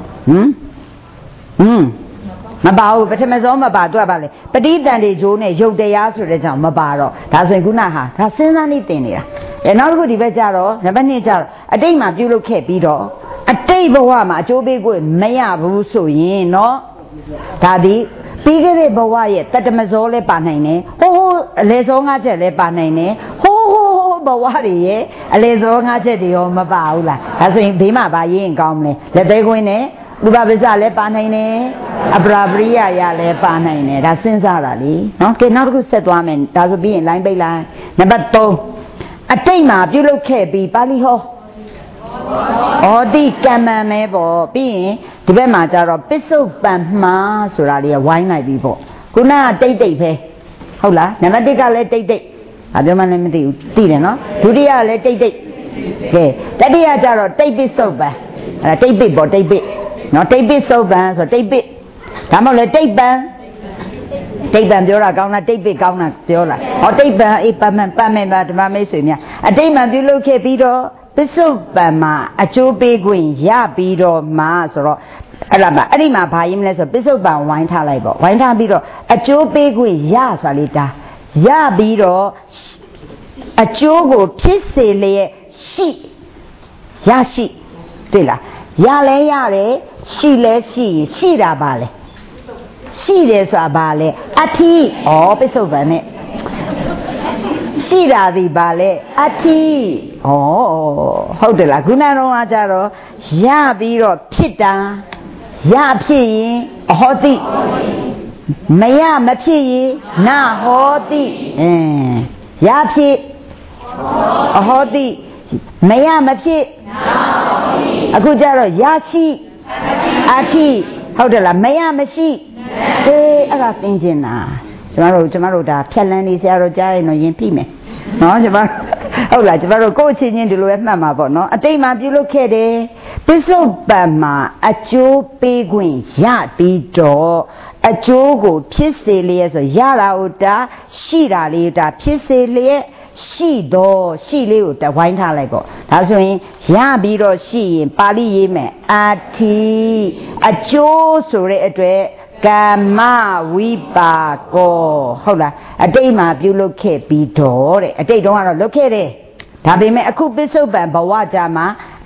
[SPEAKER 1] မပါဘူးပထမဇောမပါတော့ပါလေပဋိသန္ဓေဂျိုးနဲ့ရုပ်တရားဆိုတဲ့ကြောင့်မပါတော့ဒါဆိုရင်ခုနဟာဒါစဉ်းစားနေတင်နေတာနောက်တစ်ခုဒီဘက်ကျတော့နံပါတ်2ကျတော့အတိတ်မှာပြုလုပ်ခဲ့ပြီးတော့အတိတ်ဘဝမှာအကျိုးပေးခွင့်မရဘူးဆိုရင်เนาะဒါဒီပြီးခဲ့တဲ့ဘဝရဲ့တတမဇောလည်းပါနိုင်တယ်ဟိုးအလေဇော၅ချက်လည်းပါနိုင်တယ်ဟိုးဘဝတွေရဲ့အလေဇော၅ချက်တွေရောမပါဘူးလားဒါဆိုရင်ဘေးမှာပါရေးရင်ကောင်းမလဲလက်သေးခွင်းနဲ့ဥပပစ္စလည်းပါနိုင်တယ်အပရာပရိယရလည်းပါနိုင်တယ်ဒါစဉ်းစားတာလေနော်ကဲနောက်တစ်ခုဆက်သွားမယ်ဒါဆိုပြီးရင် line ပိတ်လိုက်နံပါတ်3အတိတ်မှာပြုလုပ်ခဲ့ပြီးပါဠိဟောဩတိကမ္မံမဲပေါ့ပြီးရင်ဒီဘက်မှာကျတော့ပစ္စုပန်မှာဆိုတာလေးဝိုင်းလိုက်ပြီပေါ့ခုနကတိတ်ပဲဟုတ်လားနံပါတ်1ကလည်းတိတ်ဘာပြောမှလည်းမသိဘူးသိတယ်နော်ဒုတိယကလည်းတိတ်ကဲတတိယကျတော့တိတ်ပစ္စုပန်အဲ့ဒါတိတ်ပစ်ပေါ့တိတ်ပစ်နော်တိတ်ပစ္စုပန်ဆိုတိတ်ပစ်ဒါမှမဟုတ်လေတိတ်ပန်ပြောတာကောင်းလားတိတ်ပစ်ကောင်းလားပြောလားဟောတိတ်ပန်အေးပတ်မယ်ပါဓမ္မမိတ်ဆွေများအတိတ်မှာပြုလုပ်ခဲ့ပြီးတော့ပစ္စုပန်မှာအကျိုးပေးခွင့်ရပြီးတော့မှဆိုတော့အဲ့ဒါပါအဲ့ဒီမှာဘာရင်းမလဲဆိုပစ္စုပန်ဝိုင်းထားလိုက်ပေါ့ဝိုင်းထားပြီးတော့အကျိုးပေးခွင့်ရဆိုတာလေးဒါရပြီးတော့အကျိုးကိုဖြစ်စေလျက်ရှိတွေ့လားရလဲရတယ်ရှိလဲရှိတာပါလေရှိတယ်ဆိုတာဘာလဲအထီးပစ္စုပန်နဲ့ရှိတာဒီဘာလဲအထီးဟုတ်တယ်လားခုနကတော့ကကြတော့ရပြီးတော့ဖြစ်တာရဖြစ်ရင်အဟောတိမဖြစ်ရင်နာဟောတိရဖြစ်အဟောတိမဖြစ်အခုကြတော့ရရှိအထီးဟုတ်တယ်လားမရှိအဲ့ဒါသင်ကျင်တာကျမတို့ဒါဖြက်လန်းနေဆရာတို့ကြားရင်တော့ယင်ပြမယ်နော်ကျမဟုတ်လားကျမတို့ကိုယ့်အချင်းချင်းဒီလိုပဲမှတ်မှာပေါ့နော်အတိတ်မှာပြုလုပ်ခဲ့တယ်ပစ္စုပန်မှာအကျိုးပေးခွင့်ရပြီးတော့အကျိုးကိုဖြစ်စေလျက်ဆိုရတာဟိုတာရှိတာလေးတာဖြစ်စေလျက်ရှိလေးကိုတဝိုင်းထားလိုက်ပေါ့ဒါဆိုရင်ရပြီးတော့ရှိရင်ပါဠိရေးမယ်အထီအကျိုးဆိုတဲ့အတွက်ကမ္မဝိပါကောဟုတ်လားအတိတ်မှာပြုလုပ်ခဲ့ပြီးတော့တဲ့အတိတ်တုန်းကတော့လုပ်ခဲ့တယ်ဒါပေမဲ့အခုပစ္စုပန်ဘဝကြမှာ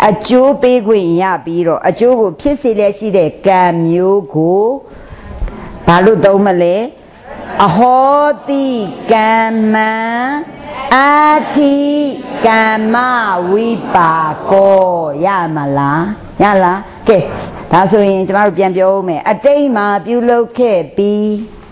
[SPEAKER 1] အကျိုးပေးခွင့်ရပြီးတော့အကျိုးကိုဖြစ်စေလျက်ရှိတဲ့ကံမျိုးကိုဘာလို့သုံးမလဲအဟောတိကမ္မံအာတိကမ္မဝိပါကောရမလားရလားကဲဒါဆိုရင်ကျမတို့ပြန်ပြောဦးမယ်အတိတ်မှာပြုလုပ်ခဲ့ပြီး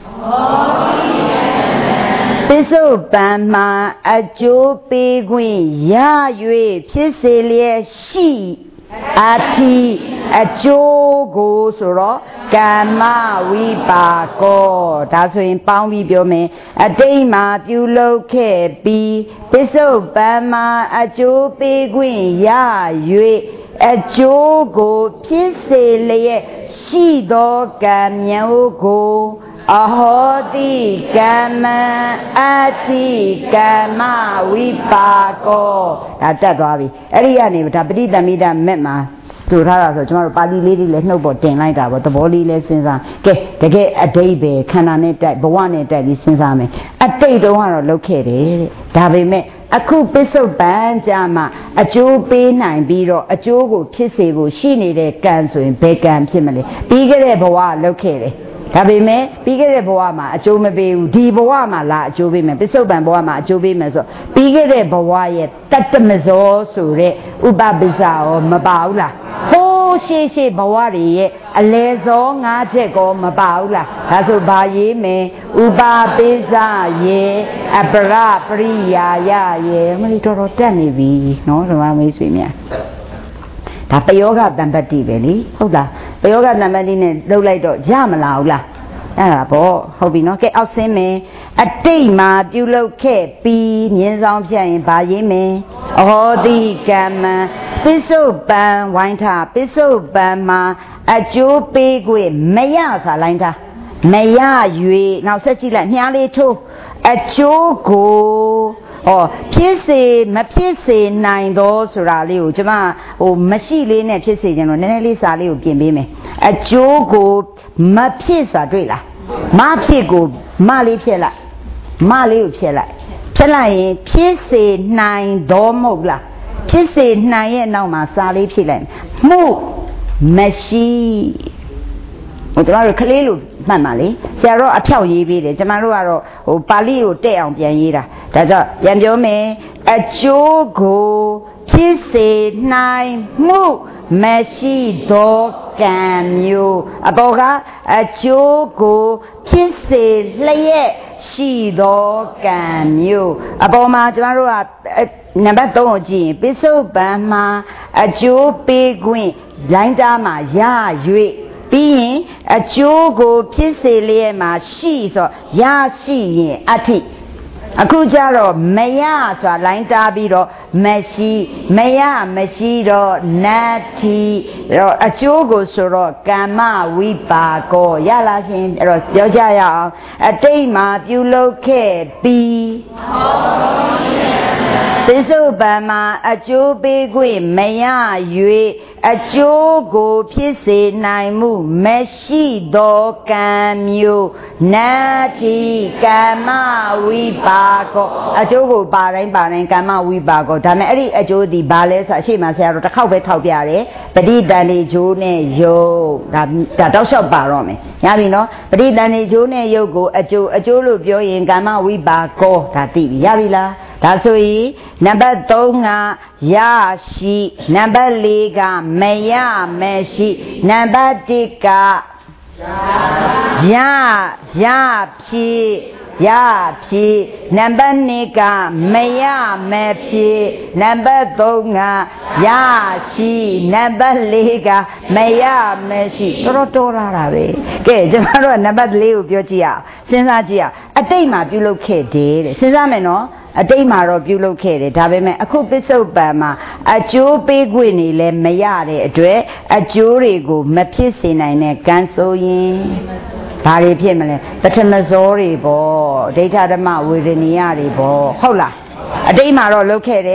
[SPEAKER 1] ပစ္စုပန်မှာအကျိုးပေးခွင့်ရ၍ဖြစ်စေလျက်ရှိအာတိအကျိုးကိုဆိုတော့ကမ္မဝိပါကောဒါဆိုရင်ပေါင်းပြီးပြောမယ်အတိတ်မှာပြုလုပ်ခဲ့ပြီးပစ္စုပန်မှာအကျိုးပေးခွင့်ရ၍အကျိုးကိုဖြစ်စေလျက်ရှိသောကံမျိုးကိုအဟောတိကမ္မံအတိကမ္မဝိပါကောဒါတက်သွားပြီအဲ့ဒီကနေဒါပဋိသမိတမဲ့မှာဆိုထားတာဆိုကျွန်တော်တို့ပါဠိလေးတွေလည်းနှုတ်ပေါ်တင်လိုက်တာပေါ့သဘောလေးလည်းစဉ်းစားကဲတကယ်အတိတ်ပဲခန္ဓာနဲ့တိုက်ဘဝနဲ့တိုက်ပြီးစဉ်းစားမယ်အတိတ်တုန်းကတော့လုပ်ခဲ့တယ်တဲ့ဒါပေမဲ့အခုပစ္စုပန်ကြမှာအကျိုးပေးနိုင်ပြီးတော့အကျိုးကိုဖြစ်စေဖို့ရှိနေတဲ့ကံဆိုရင်ဘယ်ကံဖြစ်မလဲပြီးခဲ့တဲ့ဘဝလုပ်ခဲ့တယ်ဒါပေမဲ့ပြီးခဲ့တဲ့ဘဝမှာအကျိုးမပေးဘူးဒီဘဝမှာလာအကျိုးပေးမယ်ပစ္စုပန်ဘဝမှာအကျိုးပေးမယ်ဆိုပြီးခဲ့တဲ့ဘဝရဲ့တတ္တမဇောဆိုတဲ့ဥပပစ္စာရောမပါဘူးလားဟိုးရှေ့ဘဝတွေရဲ့အလဲဇော၅ချက်ကောမပါဘူးလားဒါဆိုဘာရေးမယ်ဥပပစ္စာရေအပရပရိယာယရေမလီတော်တော်တက်နေပြီနော်ဓမ္မမိတ်ဆွေများဒါပယောဂတံပတ္တိပဲလေဟုတ်လားပယောဂတံပတ္တိနဲ့လှုပ်လိုက်တော့ရမလားဟုတ်လားအဲ့ဒါပေါ့ဟုတ်ပြီနော်ကဲအောက်ဆင်းမယ်အတိတ်မှာပြုလုပ်ခဲ့ပြီးမြင်းဆောင်ဖြတ်ရင်ဗာရေးမယ်အဟောတိကမ္မံပစ္စုပန်ဝိုင်းထားပစ္စုပန်မှာအကျိုးပေးခွင့်မရစာလိုင်းထားမရ၍နောက်ဆက်ကြည့်လိုက်မြားလေးထိုးအကျိုးကိုဖြစ်စေမဖြစ်စေနိုင်တော့ဆိုတာလေးကိုကျမမရှိလေးနဲ့ဖြစ်စေခြင်းလို့နည်းနည်းလေးစာလေးကိုပြင်ပေးမယ်အကျိုးကိုမဖြစ်ဆိုတာတွေ့လားမဖြစ်ကိုမလေးဖြစ်လိုက်မလေးကိုဖြစ်လိုက်ရင်ဖြစ်စေနိုင်တော့မဟုတ်လားဖြစ်စေနိုင်ရဲ့နောက်မှာစာလေးဖြည့်လိုက်မှုမရှိကျွန်တော်တို့ကလေးလိုမှတ်ပါလေဆရာတော်အဖြောက်ရေးပေးတယ်ကျမတို့ကတော့ပါဠိကိုတဲ့အောင်ပြန်ရေးတာဒါကြောင့်ပြန်ပြောမယ်အကျိုးကိုဖြစ်စေနိုင်မှုမရှိသောကံမျိုးအပေါ်ကအကျိုးကိုဖြစ်စေလျက်ရှိသောကံမျိုးအပေါ်မှာကျမတို့ကနံပါတ်3ကိုကြည့်ရင်ပစ္စုပန်မှာအကျိုးပေးခွင့်လိုင်းတားမှာရ၍ပြီးရင်အကျိုးကိုဖြစ်စေလျက်မှာရှိဆိုရရှိရင်အဋ္ဌိအခုကျတော့မရဆိုတာလိုင်းတားပြီးတော့မရှိမရမရှိတော့နတ္ထိတော့အကျိုးကိုဆိုတော့ကမ္မဝိပါကောရလားရှင်အဲ့တော့ပြောကြရအောင်အတိတ်မှာပြုလုပ်ခဲ့ပြီးပစ္စုပန်မှာအကျိုးပေးခွင့်မရ၍အကျိုးကိုဖြစ်စေနိုင်မှုမရှိသောကံမျိုးနတ္ထိကမ္မဝိပါကောအကျိုးကိုပါတိုင်းကမ္မဝိပါကောဒါမဲ့အဲ့ဒီအကျိုးဒီဘာလဲဆိုအရှိမဆရာတို့တစ်ခေါက်ပဲထောက်ပြတယ်ပဋိတန်နေဂျိုးနဲ့ယုတ်ဒါတောက်လျှောက်ပါတော့မယ်ရပြီနော်ပဋိတန်နေဂျိုးနဲ့ယုတ်ကိုအကျိုးလို့ပြောရင်ကမ္မဝိပါကောဒါသိပြီရပြီလားဒါဆိုရင်နံပါတ်3ကရရှိနံပါတ်4ကမရမရှိနံပါတ်1ကရဖြစ်နံပါတ်2ကမရမဖြစ်နံပါတ်3ကရရှိနံပါတ်4ကမရမရှိတော်လာတာပဲကဲကျွန်တော်တို့ကနံပါတ်4ကိုပြောကြည့်အောင်စဉ်းစားကြည့်အောင်အတိတ်မှာပြုလုပ်ခဲ့တယ်တဲ့စဉ်းစားမယ်နော်အတိတ်မှာတော့ပြုလုပ်ခဲ့တယ်ဒါပေမဲ့အခုပစ္စုပန်မှာအကျိုးပေးခွင့်နေလဲမရတဲ့အတွက်အကျိုးတွေကိုမဖြစ်စေနိုင်တဲ့ကံဆိုရင်ဘာတွေဖြစ်မလဲပထမဇောတွေပေါ့ဒိဋ္ဌဓမ္မဝေဒနိယတွေပေါ့ဟုတ်လားအတိတ်မှာတော့လုပ်ခဲ့တယ်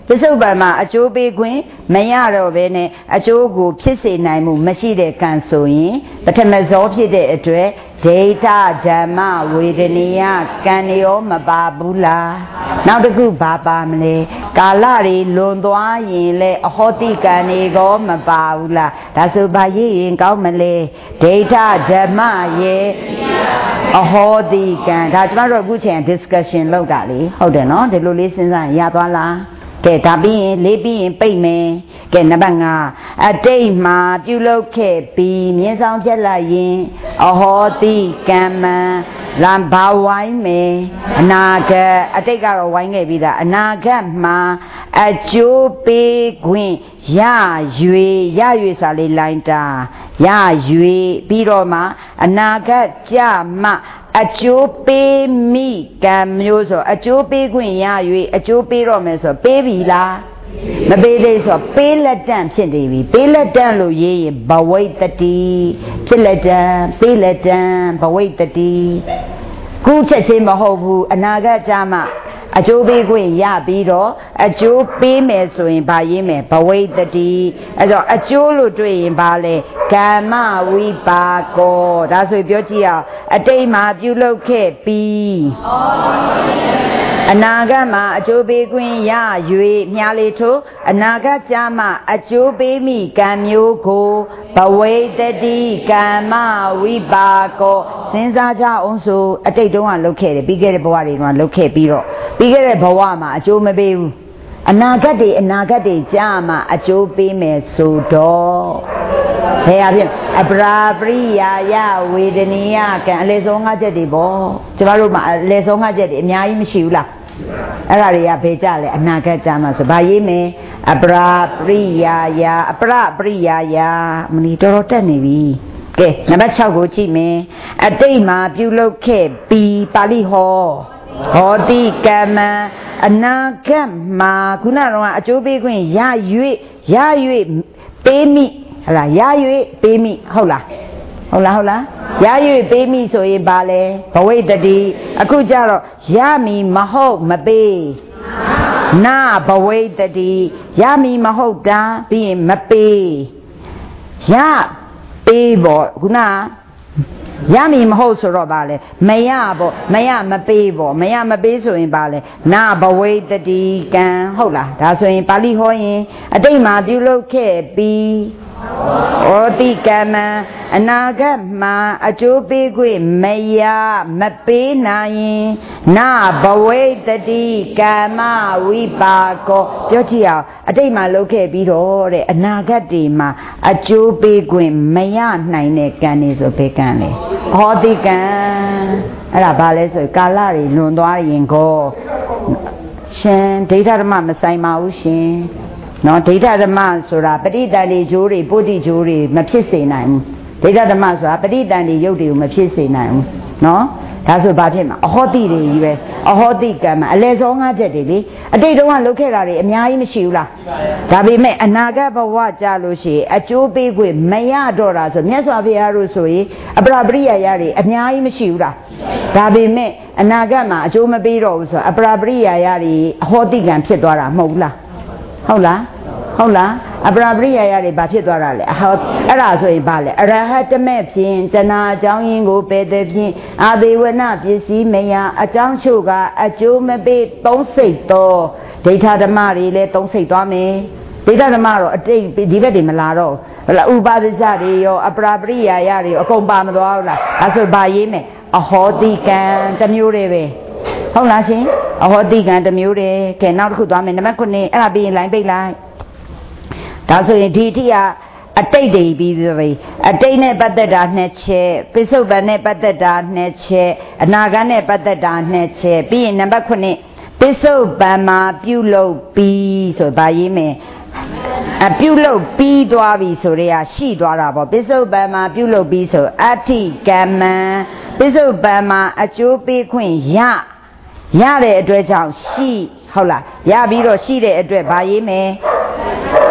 [SPEAKER 1] ပစ္စုပန်မှာအကျိုးပေးခွင့်မရတော့ဘဲနဲ့အကျိုးကိုဖြစ်စေနိုင်မှုမရှိတဲ့ကံဆိုရင်ပထမဇောဖြစ်တဲ့အတွက်ဒိဋ္ဌဓမ္မဝေဒနိယကံရောမပါဘူးလားနောက်တစ်ခုဘာပါမလဲကာလတွေလွန်သွားရင်လေအဟောတိကံတွေကောမပါဘူးလားဒါဆိုဘာရေးရင်ကောင်းမလဲဒိဋ္ဌဓမ္မရဲ့အဟောတိကံဒါကျမတို့အခုချိန် discussion လုပ်တာလေဟုတ်တယ်နော်ဒီလိုလေးစဉ်းစားရသွားလားကဲဒါပြီးရင်လေးပြီးရင်ပိတ်မယ်ကဲနံပါတ်5အတိတ်မှာပြုလုပ်ခဲ့ပြီးမြင်းဆောင်ပြက်လိုက်ရင်အဟောတိကမ္မံလံဘာဝိုင်းမယ်အနာဂတ်အတိတ်ကတော့ဝိုင်းခဲ့ပြီးသားအနာဂတ်မှာအကျိုးပေးခွင့်ရ၍ဆိုလေးလိုင်းတာရ၍ပြီးတော့မှအနာဂတ်ကြမှအကျိုးပေးမိကံမျိုးဆိုအကျိုးပေးခွင့်ရ၍အကျိုးပေးတော့မယ်ဆိုပေးပြီလားမပေးသေးဆိုပေးလက်တန့်ဖြစ်နေပြီပေးလက်တန့်လို့ရေးရင်ဘဝိတ္တိဖြစ်လက်တန့်ပေးလက်တန့်ဘဝိတ္တိခုချက်ချင်းမဟုတ်ဘူးအနာဂတ်ကြမှာအကျိုးပေးခွင့်ရပြီးတော့အကျိုးပေးမယ်ဆိုရင်ဗာရေးမယ်ဘဝိတ္တိအဲ့တော့အကျိုးလို့တွေ့ရင်ဗာလဲကမ္မဝိပါကောဒါဆိုပြောကြည့်အောင်အတိတ်မှာပြုလုပ်ခဲ့ပြီးအနာဂတ်မှာအကျိုးပေးခွင့်ရ၍မြားလေးထို့အနာဂတ်ကြမှာအကျိုးပေးမိကံမျိုးကိုဘဝိတ္တိကမ္မဝိပါကောစဉ်းစားကြအောင်ဆိုအတိတ်တုန်းကလုပ်ခဲ့တယ်ပြီးခဲ့တဲ့ဘဝတွေမှာလုပ်ခဲ့ပြီးတော့ပြီးခဲ့တဲ့ဘဝမှာအကျိုးမပေးဘူးအနာဂတ်တွေကြာမှာအကျိုးပေးမယ်ဆိုတော့ဘယ်အဖြစ်အပရာပရိယာယဝေဒနိယကံအလေဆုံး၅ချက်တွေပေါ့ကျမတို့မှာအလေဆုံး၅ချက်တွေအများကြီးမရှိဘူးလားအဲ့ဒါတွေကဘယ်ကြလဲအနာဂတ်ကြာမှာဆိုဗာရေးမယ်အပရာပရိယာယအပရပရိယာယမနီတော်တော်တက်နေပြီကဲနံပါတ်6ကိုကြည့်မယ်အတိတ်မှာပြုလုပ်ခဲ့ပြီးပါဠိဟောဟောတိကမ္မအနာဂတ်မှာခုနကအကျိုးပေးခွင့်ရ၍ပေးမိဟလားရ၍ပေးမိဟုတ်လားရ၍ပေးမိဆိုရင်ဘာလဲဘဝိတ္တိအခုကြတော့ရမီမဟုတ်မပေးနာဘဝိတ္တိရမီမဟုတ်တာပြီးရင်မပေးရပေးပေါ့ခုနရမီမဟုတ်ဆိုတော့ဗာလဲမရပေါ့မပေးပေါ့မပေးဆိုရင်ဗာလဲနာဘဝိတ္တိကံဟုတ်လားဒါဆိုရင်ပါဠိဟောရင်အတိတ်မှာပြုလုပ်ခဲ့ပြီးဩတိကမ္မအနာဂတ်မှာအကျိုးပေးခွင့်မပေးနိုင်ရင်နာဘဝိတ္တိကမ္မဝိပါကောပြောကြည့်အောင်အတိတ်မှာလုပ်ခဲ့ပြီးတော့တဲ့အနာဂတ်တွေမှာအကျိုးပေးခွင့်မရနိုင်တဲ့ကံတွေဆိုဘယ်ကံလဲဟောတိကံအဲ့ဒါဘာလဲဆိုကာလတွေလွန်သွားရင်ကိုရှင်ဒိဋ္ဌဓမ္မမဆိုင်ပါဘူးရှင်နော်ဒိဋ္ဌဓမ္မဆိုတာပဋိတန်ဒီဂျိုးတွေပုဒ္ဓိဂျိုးတွေမဖြစ်စေနိုင်ဘူးဒိဋ္ဌဓမ္မဆိုတာပဋိတန်ဒီရုပ်တွေကိုမဖြစ်စေနိုင်ဘူးနော်ဒါဆိုဘာဖြစ်မှာအဟောတိတွေကြီးပဲအဟောတိကံမှာအလေစော၅ချက်တွေလေအတိတ်တုန်းကလုပ်ခဲ့တာတွေအများကြီးမရှိဘူးလားဒါပေမဲ့အနာဂတ်ဘဝကြာလို့ရှိရင်အကျိုးပေးခွင့်မရတော့တာဆိုမြတ်စွာဘုရားတို့ဆိုရင်အပရပရိယာယတွေအများကြီးမရှိဘူးလားဒါပေမဲ့အနာဂတ်မှာအကျိုးမပေးတော့ဘူးဆိုအပရပရိယာယတွေအဟောတိကံဖြစ်သွားတာမဟုတ်ဘူးလားဟုတ်လားအပရာပရိယာယတွေဘာဖြစ်သွားတာလဲအဲ့ဒါဆိုရင်ဘာလဲအရဟတမေဖြင့်တဏှာအကြောင်းရင်းကိုပယ်တဲ့ဖြင့်အာဒေဝနပစ္စည်းမယအကြောင်းချုပ်ကအကျိုးမပေးသုံးစိတ်တော့ဒိဋ္ဌဓမ္မတွေလည်းသုံးစိတ်သွားမယ်ဒိဋ္ဌဓမ္မတော့အတိတ်ဒီဘက်တွေမလာတော့ဟလာဥပါဒစ္စတွေရောအပရာပရိယာယတွေအကုန်ပါမသွားဘူးလားအဲ့ဆိုဘာရေးမယ်အဟောတိကံတစ်မျိုးတွေပဲဟုတ်လားရှင်အဟောတိကံတစ်မျိုးတည်းကဲနောက်တစ်ခုသွားမယ်နံပါတ်9အဲ့ဒါပြီးရင်လိုင်းပိတ်လိုက်ဒါဆိုရင်ဒီအထိကအတိတ်တွေပြီးပြီအတိတ်နဲ့ပတ်သက်တာ2ချက်ပိဿုပန်နဲ့ပတ်သက်တာ2ချက်အနာဂတ်နဲ့ပတ်သက်တာ2ချက်ပြီးရင်နံပါတ်9ပိဿုပန်မှာပြုလုပ်ပြီးဆိုဗာရေးမယ်ပြုလုပ်ပြီးသွားပြီဆိုရဲရှိသွားတာပေါ့ပိဿုပန်မှာပြုလုပ်ပြီးဆိုအဋ္ဌိကမ္မံပိဿုပန်မှာအကျိုးပေးခွင့်ရတဲ့အတွက်ကြောင့်ရှိဟုတ်လားရပြီးတော့ရှိတဲ့အတွက်ဗာရေးမယ်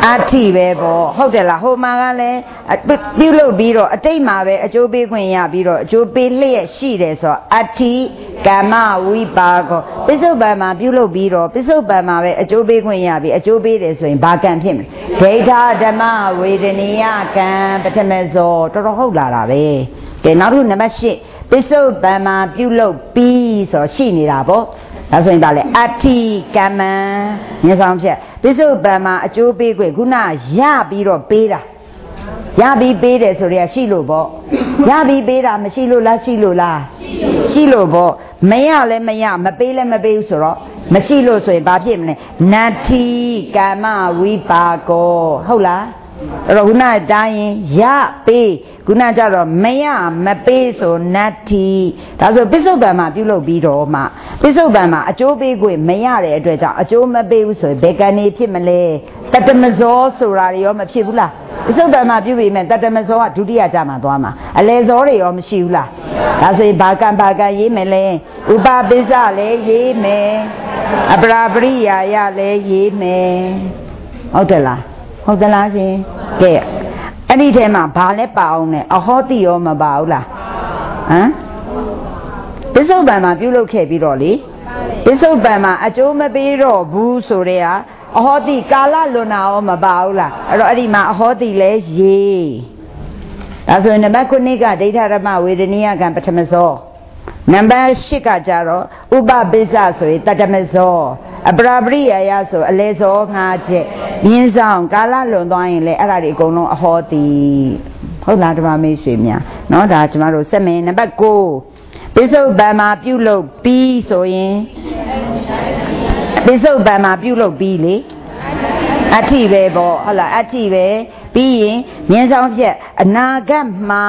[SPEAKER 1] ထိပဲပေါ့ဟုတ်တယ်လားဟိုမှာကလည်းပြုလုပ်ပြီးတော့အတိတ်မှာပဲအကျိုးပေးခွင့်ရပြီးတော့အကျိုးပေးလျက်ရှိတယ်ဆိုတော့အထိကမ္မဝိပါကောပစ္စုပန်မှာပြုလုပ်ပြီးတော့ပစ္စုပန်မှာပဲအကျိုးပေးခွင့်ရပြီးအကျိုးပေးတယ်ဆိုရင်ဘာကံဖြစ်မလဲဒိဋ္ဌဓမ္မဝေဒနိယကံပထမဇောတော်တော်ဟုတ်လာတာပဲကဲနောက်တစ်ခုနံပါတ်8ပစ္စုပန်မှာပြုလုပ်ပြီးဆိုရှိနေတာပေါ့ဒါဆိုရင်ဒါလေအထိကမ္မံမြတ်ဆောင်ချက်ပစ္စုပန်မှာအကျိုးပေးခွင့်ခုနရပြီးတော့ပေးတာရပြီးပေးတယ်ဆိုတော့ရှိလို့ပေါ့ရပြီးပေးတာမရှိလို့လားရှိလို့လားရှိလို့ပေါ့မရလည်းမရမပေးလည်းမပေးဘူးဆိုတော့မရှိလို့ဆိုရင်ဘာဖြစ်မလဲနတ္ထိကမ္မဝိပါကောဟုတ်လားအဲ့တော့ခုနတိုင်းရင်ရပေးခုနကြတော့မရမပေးဆိုနတ္ထိဒါဆိုပစ္စုပန်မှာပြုလုပ်ပြီးတော့မှပစ္စုပန်မှာအကျိုးပေးခွင့်မရတဲ့အတွက်ကြောင့်အကျိုးမပေးဘူးဆိုရင်ဘယ်ကံနေဖြစ်မလဲတတမဇောဆိုတာရောမဖြစ်ဘူးလားပစ္စုပန်မှာပြုပြီးမယ်တတမဇောကဒုတိယကြမှာသွားမှာအလေဇောတွေရောမရှိဘူးလားဒါဆိုရင်ဘာကံရေးမယ်လဲဥပပိစ္ဆလည်းရေးမယ်အပရာပရိယာယလည်းရေးမယ်ဟုတ်တယ်လားဟုတ်သလားရှင်ကဲအဲ့ဒီထဲမှာဘာလဲပါအောင်လဲအဟောတိရောမပါဘူးလားဟမ်ပစ္စုပန်မှာပြုလုပ်ခဲ့ပြီးတော့လေပစ္စုပန်မှာအကျိုးမပေးတော့ဘူးဆိုတဲ့ဟာအဟောတိကာလလွန်တာရောမပါဘူးလားအဲ့တော့အဲ့ဒီမှာအဟောတိလဲရေးဒါဆိုရင်နံပါတ်9ကဒိဋ္ဌဓမ္မဝေဒနိယကံပထမဇောနံပါတ်10ကကြတော့ဥပပိစ္ဆဆိုရင်တတမဇောအပရာပရိယာယဆိုအလေဇော5ချက်မြင်းဆောင်ကာလလွန်သွားရင်လေအဲ့ဒါတွေအကုန်လုံးအဟောတိဟုတ်လားဓမ္မမိတ်ဆွေများเนาะဒါကျမတို့ဆက်မယ်နံပါတ်9ပစ္စုပန်မှာပြုလုပ်ပြီးဆိုရင်ပစ္စုပန်မှာပြုလုပ်ပြီးလေအထိပဲပေါ့ဟုတ်လားအထိပဲပြီးရင်မြင်းဆောင်ဖြက်အနာဂတ်မှာ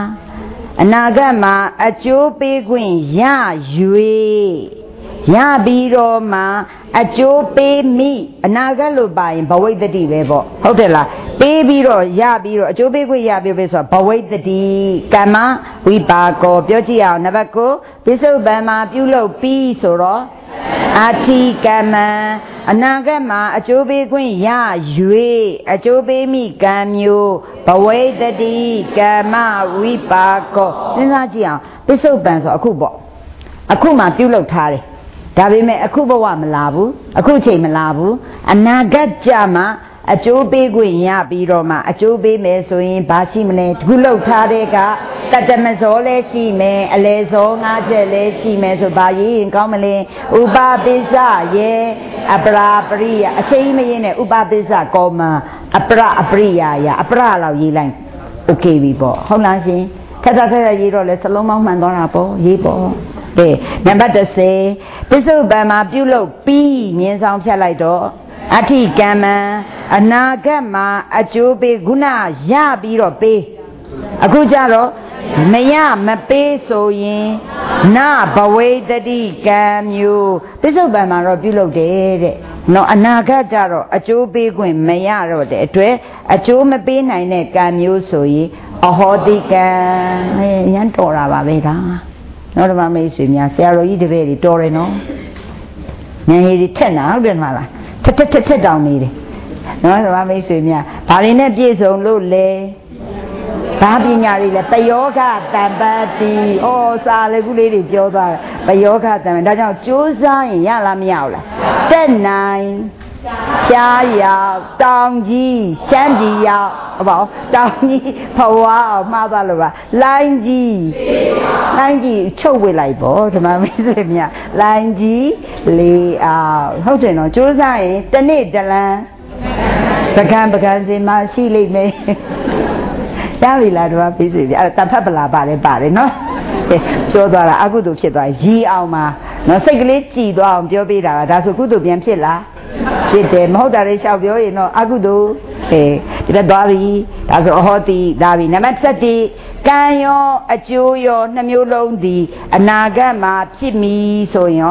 [SPEAKER 1] အကျိုးပေးခွင့်ရ၍ရပြီးတော့မှအကျိုးပေးမိအနာဂတ်လို့ပါရင်ဘဝိတ္တိပဲပေါ့ဟုတ်တယ်လားပေးပြီးတော့ရပြီးတော့အကျိုးပေးခွင့်ရပြီးပဲဆိုတော့ဘဝိတ္တိကမ္မဝိပါကောပြောကြည့်အောင်နံပါတ်9ပစ္စုပန်မှာပြုလုပ်ပြီးဆိုတော့အထိကမ္မံအနာဂတ်မှာအကျိုးပေးခွင့်ရ၍အကျိုးပေးမိကံမျိုးဘဝိတ္တိကမ္မဝိပါကောစဉ်းစားကြည့်အောင်ပစ္စုပန်ဆိုအခုပေါ့အခုမှပြုလုပ်ထားတယ်ဒါပေမဲ့အခုဘဝမလာဘူးအခုချိန်မလာဘူးအနာဂတ်ကြမှာအကျိုးပေးခွင့်ရပြီးတော့မှအကျိုးပေးမယ်ဆိုရင်ဘာရှိမလဲခုလုပ်ထားတဲ့ကတတမဇောလည်းရှိမယ်အလေဇော5ချက်လည်းရှိမယ်ဆိုဘာရေးရင်ကောင်းမလဲဥပပိစ္ဆယေအပရာပရိယအရှိန်မရင်နဲ့ဥပပိစ္ဆကောမအပရိယာယအပရလောက်ရေးလိုက်โอเคပြီပေါ့ဟုတ်လားရှင်ထပ်ရေးတော့လဲစလုံးမောင်းမှန်သွားတာပေါ့ရေးပေါ့ကဲနံပါတ်10ပစ္စုပန်မှာပြုလုပ်ပြီးမြင်းဆောင်ဖြတ်လိုက်တော့အထိကမ္မံအနာဂတ်မှာအကျိုးပေးခုနရပြီးတော့ပေးအခုကြတော့မရမပေးဆိုရင်နဘဝိတ္တိကံမျိုးပစ္စုပန်မှာတော့ပြုလုပ်တယ်တဲ့နော်အနာဂတ်ကြတော့အကျိုးပေးခွင့်မရတော့တဲ့အတွက်အကျိုးမပေးနိုင်တဲ့ကံမျိုးဆိုရင်အဟောတိကံရမ်းတော်တာပါပဲဒါနော်ဓမ္မမိတ်ဆွေများဆရာတော်ကြီးတပည့်တွေတော်တယ်နော်ဉာဏ်ရည်ထက်နာဟုတ်တယ်မလားထက်တောင်နေတယ်နော်ဓမ္မမိတ်ဆွေများဘာတွေနဲ့ပြည့်စုံလို့လဲဘာပညာတွေလဲပယောဂတမ္ပတိဩစာလေခုလေးတွေပြောသွားတယ်ပယောဂတမ္ပဒါကြောင့်ကြိုးစားရင်ရလားမရဘူးလားတက်နိုင်ရှားရောက်တောင်ကြီးရှမ်းပြည်ရောက်ဟောတောင်ကြီးဘဝအောင်မှားသွားလို့ပါလိုင်းကြီးချုပ်ဝေလိုက်ပေါ့ဓမ္မမိတ်ဆွေများလိုင်းကြီးလေးအောင်ဟုတ်တယ်နော်ကြိုးစားရင်တစ်နေ့တလန်းပကံစီမှာရှိလိမ့်မယ်ရပြီလားဓမ္မမိတ်ဆွေများအဲ့တဖတ်ပလာပါတယ်နော်ပြောသွားတာအကုသိုလ်ဖြစ်သွားရီအောင်မှာနော်စိတ်ကလေးကြည်သွားအောင်ပြောပေးတာဒါဆိုကုသိုလ်ပြန်ဖြစ်လားဖြစ်တယ်မဟုတ်တာလေးလျှောက်ပြောရင်တော့အကုသိုလ်ဒီတော့သွားပြီဒါဆိုအဟောတိဒါပြီနံပါတ်7ကံရောအကျိုးရောနှမျိုးလုံးသည်အနာဂတ်မှာဖြစ်မီဆိုရင်ရော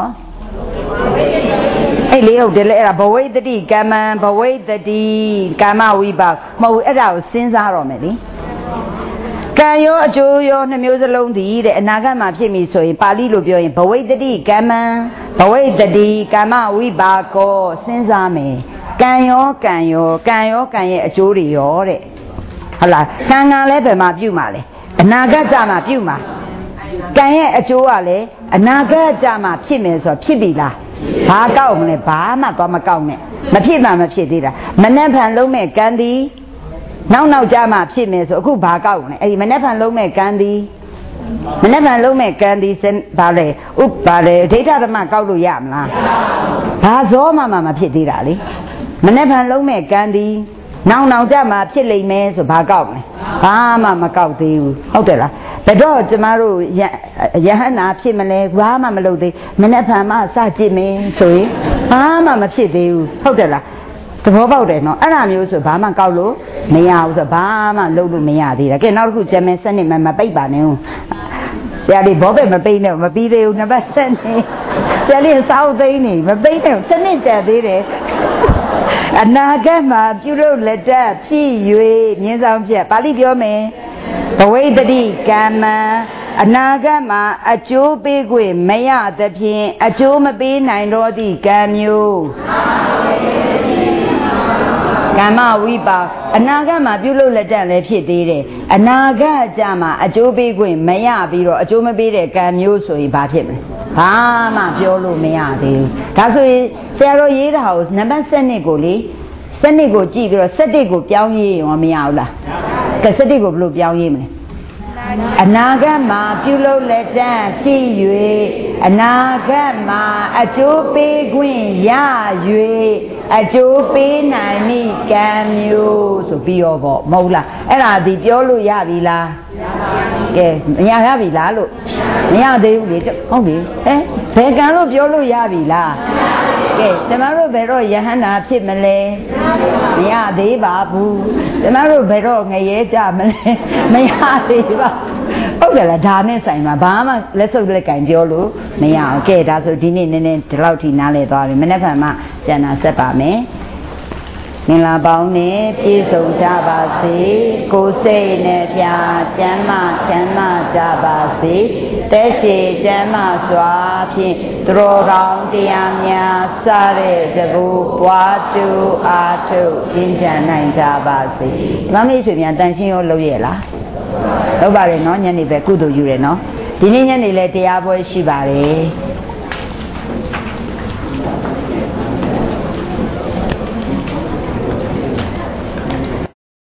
[SPEAKER 1] အဲ့လေဟုတ်တယ်လေအဲ့ဒါဘဝိတ္တိကမ္မံဘဝိတ္တိကာမဝိပါမဟုတ်အဲ့ဒါကိုစဉ်းစားတော့မယ်လေကံံရောအကျိုးရောနှမျိုးစလုံးတည်တဲ့အနာဂတ်မှာဖြစ်ပြီဆိုရင်ပါဠိလိုပြောရင်ဘဝိတ္တိကမ္မံဘဝိတ္တိကမ္မဝိပါကောစဉ်းစားမယ်ကံရောရဲ့အကျိုးတွေရောတဲ့ဟုတ်လားကံလည်းဘယ်မှာပြုမှာလဲအနာဂတ်ကြမှာပြုမှာကံရဲ့အကျိုးကလည်းအနာဂတ်ကြမှာဖြစ်မယ်ဆိုတော့ဖြစ်ပြီလားဘာကောက်မလဲဘာမှသွားမကောက်နဲ့မဖြစ်မှမဖြစ်သေးတာမနှက်ဖန်လုံးမဲ့ကံသည်နောက်ကြမှာဖြစ်မယ်ဆိုအခုဘာကောက်မလဲအဲ့ဒီမနှက်ဖန်လုံးမဲ့ကံသည်ဘာလဲဘာလဲဒိဋ္ဌဓမ္မကောက်လို့ရမလားဘာဇောမှမဖြစ်သေးတာလေမနှက်ဖန်လုံးမဲ့ကံသည်နောက်ကြမှာဖြစ်လိမ့်မယ်ဆိုဘာကောက်မလဲဘာမှမကောက်သေးဘူးဟုတ်တယ်လားဘယ်တော့ကျမတို့ယဟန္တာဖြစ်မလဲဘာမှမလုပ်သေးမနှက်ဖန်မှစကြည့်မယ်ဆိုရင်ဘာမှမဖြစ်သေးဘူးဟုတ်တယ်လားသဘောပေါက်တယ်နော်အဲ့ဒါမျိုးဆိုဘာမှကောက်လို့မရဘူးဆိုဘာမှလုပ်လို့မရသေးတာကဲနောက်တစ်ခုကျမစနစ်မပိတ်ပါနဲ့ဦးဆရာလေးဘောပဲမပိတ်နဲ့မပြီးသေးဘူးနံပါတ်7နေဆရာလေးစောက်သိန်းနေမပိတ်နဲ့စနစ်ကြသေးတယ်အနာဂတ်မှာပြုလုပ်လက်တတ်ဖြစ်၍မြင်းဆောင်ပြတ်ပါဠိပြောမယ်ဘဝိတ္တိကမ္မံအနာဂတ်မှာအကျိုးပေးခွင့်မရသဖြင့်အကျိုးမပေးနိုင်တော့သည့်ကံမျိုးကမ္မဝိပါအနာဂတ်မှာပြုလုပ်လက်တတ်လည်းဖြစ်သေးတယ်အနာဂတ်ကြမှာအကျိုးပေးခွင့်မရပြီးတော့အကျိုးမပေးတဲ့ကံမျိုးဆိုရင်ဘာဖြစ်မလဲဘာမှပြောလို့မရသေးဘူးဒါဆိုရင်ဆရာတော်ရေးတာကိုနံပါတ်7ကိုလေ7ကိုကြည့်ပြီးတော့7ကိုပြောင်းရေးရောမရဘူးလားကဲ7ကိုဘယ်လိုပြောင်းရေးမလဲအနာဂတ်မှာပြုလုပ်လက်တတ်ဖြစ်၍အနာဂတ်မှာအကျိုးပေးခွင့်ရ၍အကျိုးပေးနိုင်မိကံမျိုးဆိုပြီးတော့ပေါ့မဟုတ်လားအဲ့ဒါဒီပြောလို့ရပြီလားကဲမရပြီလားလို့မရသေးဘူးလေဟုတ်ပြီဘယ်ကံလို့ပြောလို့ရပြီလားကဲကျမတို့ဘယ်တော့ယဟန္တာဖြစ်မလဲမရသေးပါဘူးကျမတို့ဘယ်တော့ငရဲကြမလဲမရသေးပါဟုတ်တယ်လားဒါနဲ့ဆိုင်မှာဘာမှလက်စုပ်လက်ကင်ပြောလို့မရအောင်ကဲဒါဆိုဒီနေ့နည်းနည်းဒီလောက်ထိနားလဲသွားပြီမနေ့ကမှကျန်တာဆက်ပါမယ်မင်္ဂလာပေါင်းနဲ့ပြည့်စုံကြပါစေကိုယ်စိတ်နဲ့ပြာကျမ်းမာချမ်းသာကြပါစေတက်ရှိကျမ်းမာစွာဖြင့်သူတော်ကောင်းတရားများစတဲ့တကူပွားတူအားထုတ်ကျင့်ကြံနိုင်ကြပါစေဓမ္မမိတ်ဆွေများတန်ရှင်းရောလုပ်ရဲ့လားလုပ်ပါတယ်နော်ညနေပဲကုသိုလ်ယူတယ်နော်ဒီနေ့ညနေလဲတရားပွဲရှိပါတယ်